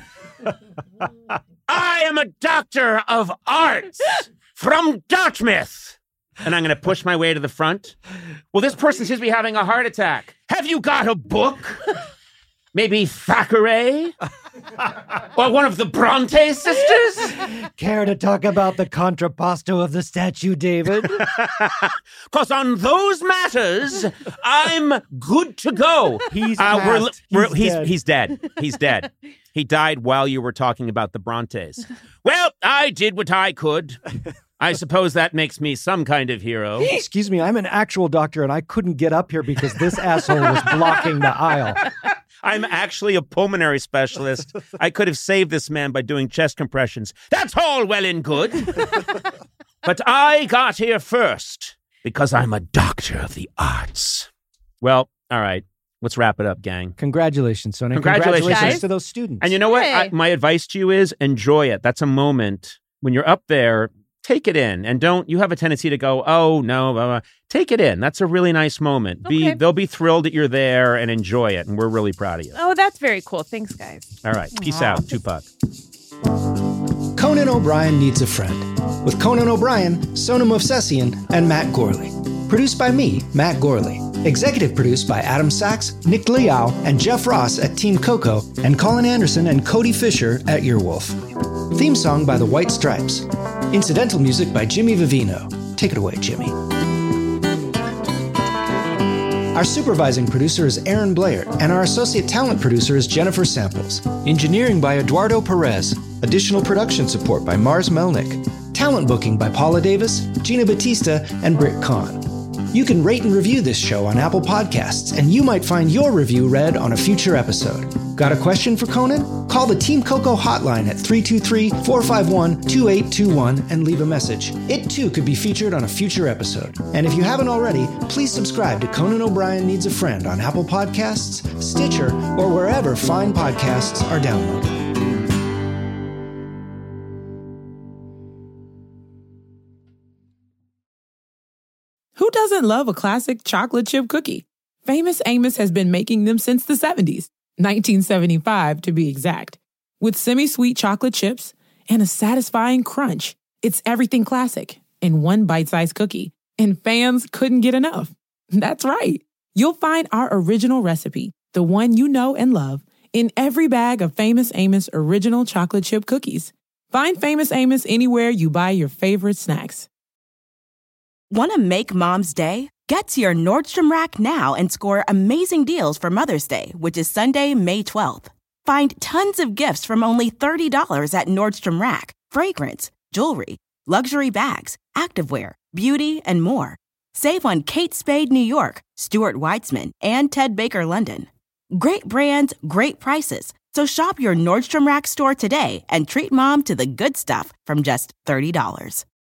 I am a doctor of arts from Dartmouth. And I'm going to push my way to the front. Well, this person seems to be having a heart attack. Have you got a book? Maybe Thackeray? Or one of the Bronte sisters? Care to talk about the contrapposto of the statue, David? Because on those matters, I'm good to go. He's Uh, we're, passed. we're, He's he's, dead. he's dead. He's dead. He died while you were talking about the Brontes. Well, I did what I could. I suppose that makes me some kind of hero. Excuse me, I'm an actual doctor and I couldn't get up here because this asshole was blocking the aisle. I'm actually a pulmonary specialist. I could have saved this man by doing chest compressions. That's all well and good. But I got here first because I'm a doctor of the arts. Well, all right. Let's wrap it up, gang. Congratulations, Sonia. Congratulations. Guys. to those students. And you know what? Hey. I, my advice to you is enjoy it. That's a moment when you're up there. Take it in and don't, you have a tendency to go, oh, no, blah, blah. Take it in. That's a really nice moment. Be Okay. They'll be thrilled that you're there and enjoy it. And we're really proud of you. Oh, that's very cool. Thanks, guys. All right. Peace out, Tupac. Conan O'Brien Needs a Friend, with Conan O'Brien, Sonam Movsesian, and Matt Gorley. Produced by me, Matt Gorley. Executive produced by Adam Sachs, Nick Liao, and Jeff Ross at Team Coco, and Colin Anderson and Cody Fisher at Earwolf. Theme song by The White Stripes. Incidental music by Jimmy Vivino. Take it away, Jimmy. Our supervising producer is Aaron Blair, and our associate talent producer is Jennifer Samples. Engineering by Eduardo Perez. Additional production support by Mars Melnick. Talent booking by Paula Davis, Gina Batista, and Britt Kahn. You can rate and review this show on Apple Podcasts, and you might find your review read on a future episode. Got a question for Conan? Call the Team Coco hotline at three two three, four five one, two eight two one and leave a message. It too could be featured on a future episode. And if you haven't already, please subscribe to Conan O'Brien Needs a Friend on Apple Podcasts, Stitcher, or wherever fine podcasts are downloaded. Who doesn't love a classic chocolate chip cookie? Famous Amos has been making them since the seventies, nineteen seventy-five to be exact. With semi-sweet chocolate chips and a satisfying crunch, it's everything classic in one bite-sized cookie, and fans couldn't get enough. That's right. You'll find our original recipe, the one you know and love, in every bag of Famous Amos original chocolate chip cookies. Find Famous Amos anywhere you buy your favorite snacks. Want to make Mom's Day? Get to your Nordstrom Rack now and score amazing deals for Mother's Day, which is Sunday, May twelfth. Find tons of gifts from only thirty dollars at Nordstrom Rack. Fragrance, jewelry, luxury bags, activewear, beauty, and more. Save on Kate Spade New York, Stuart Weitzman, and Ted Baker London. Great brands, great prices. So shop your Nordstrom Rack store today and treat mom to the good stuff from just thirty dollars.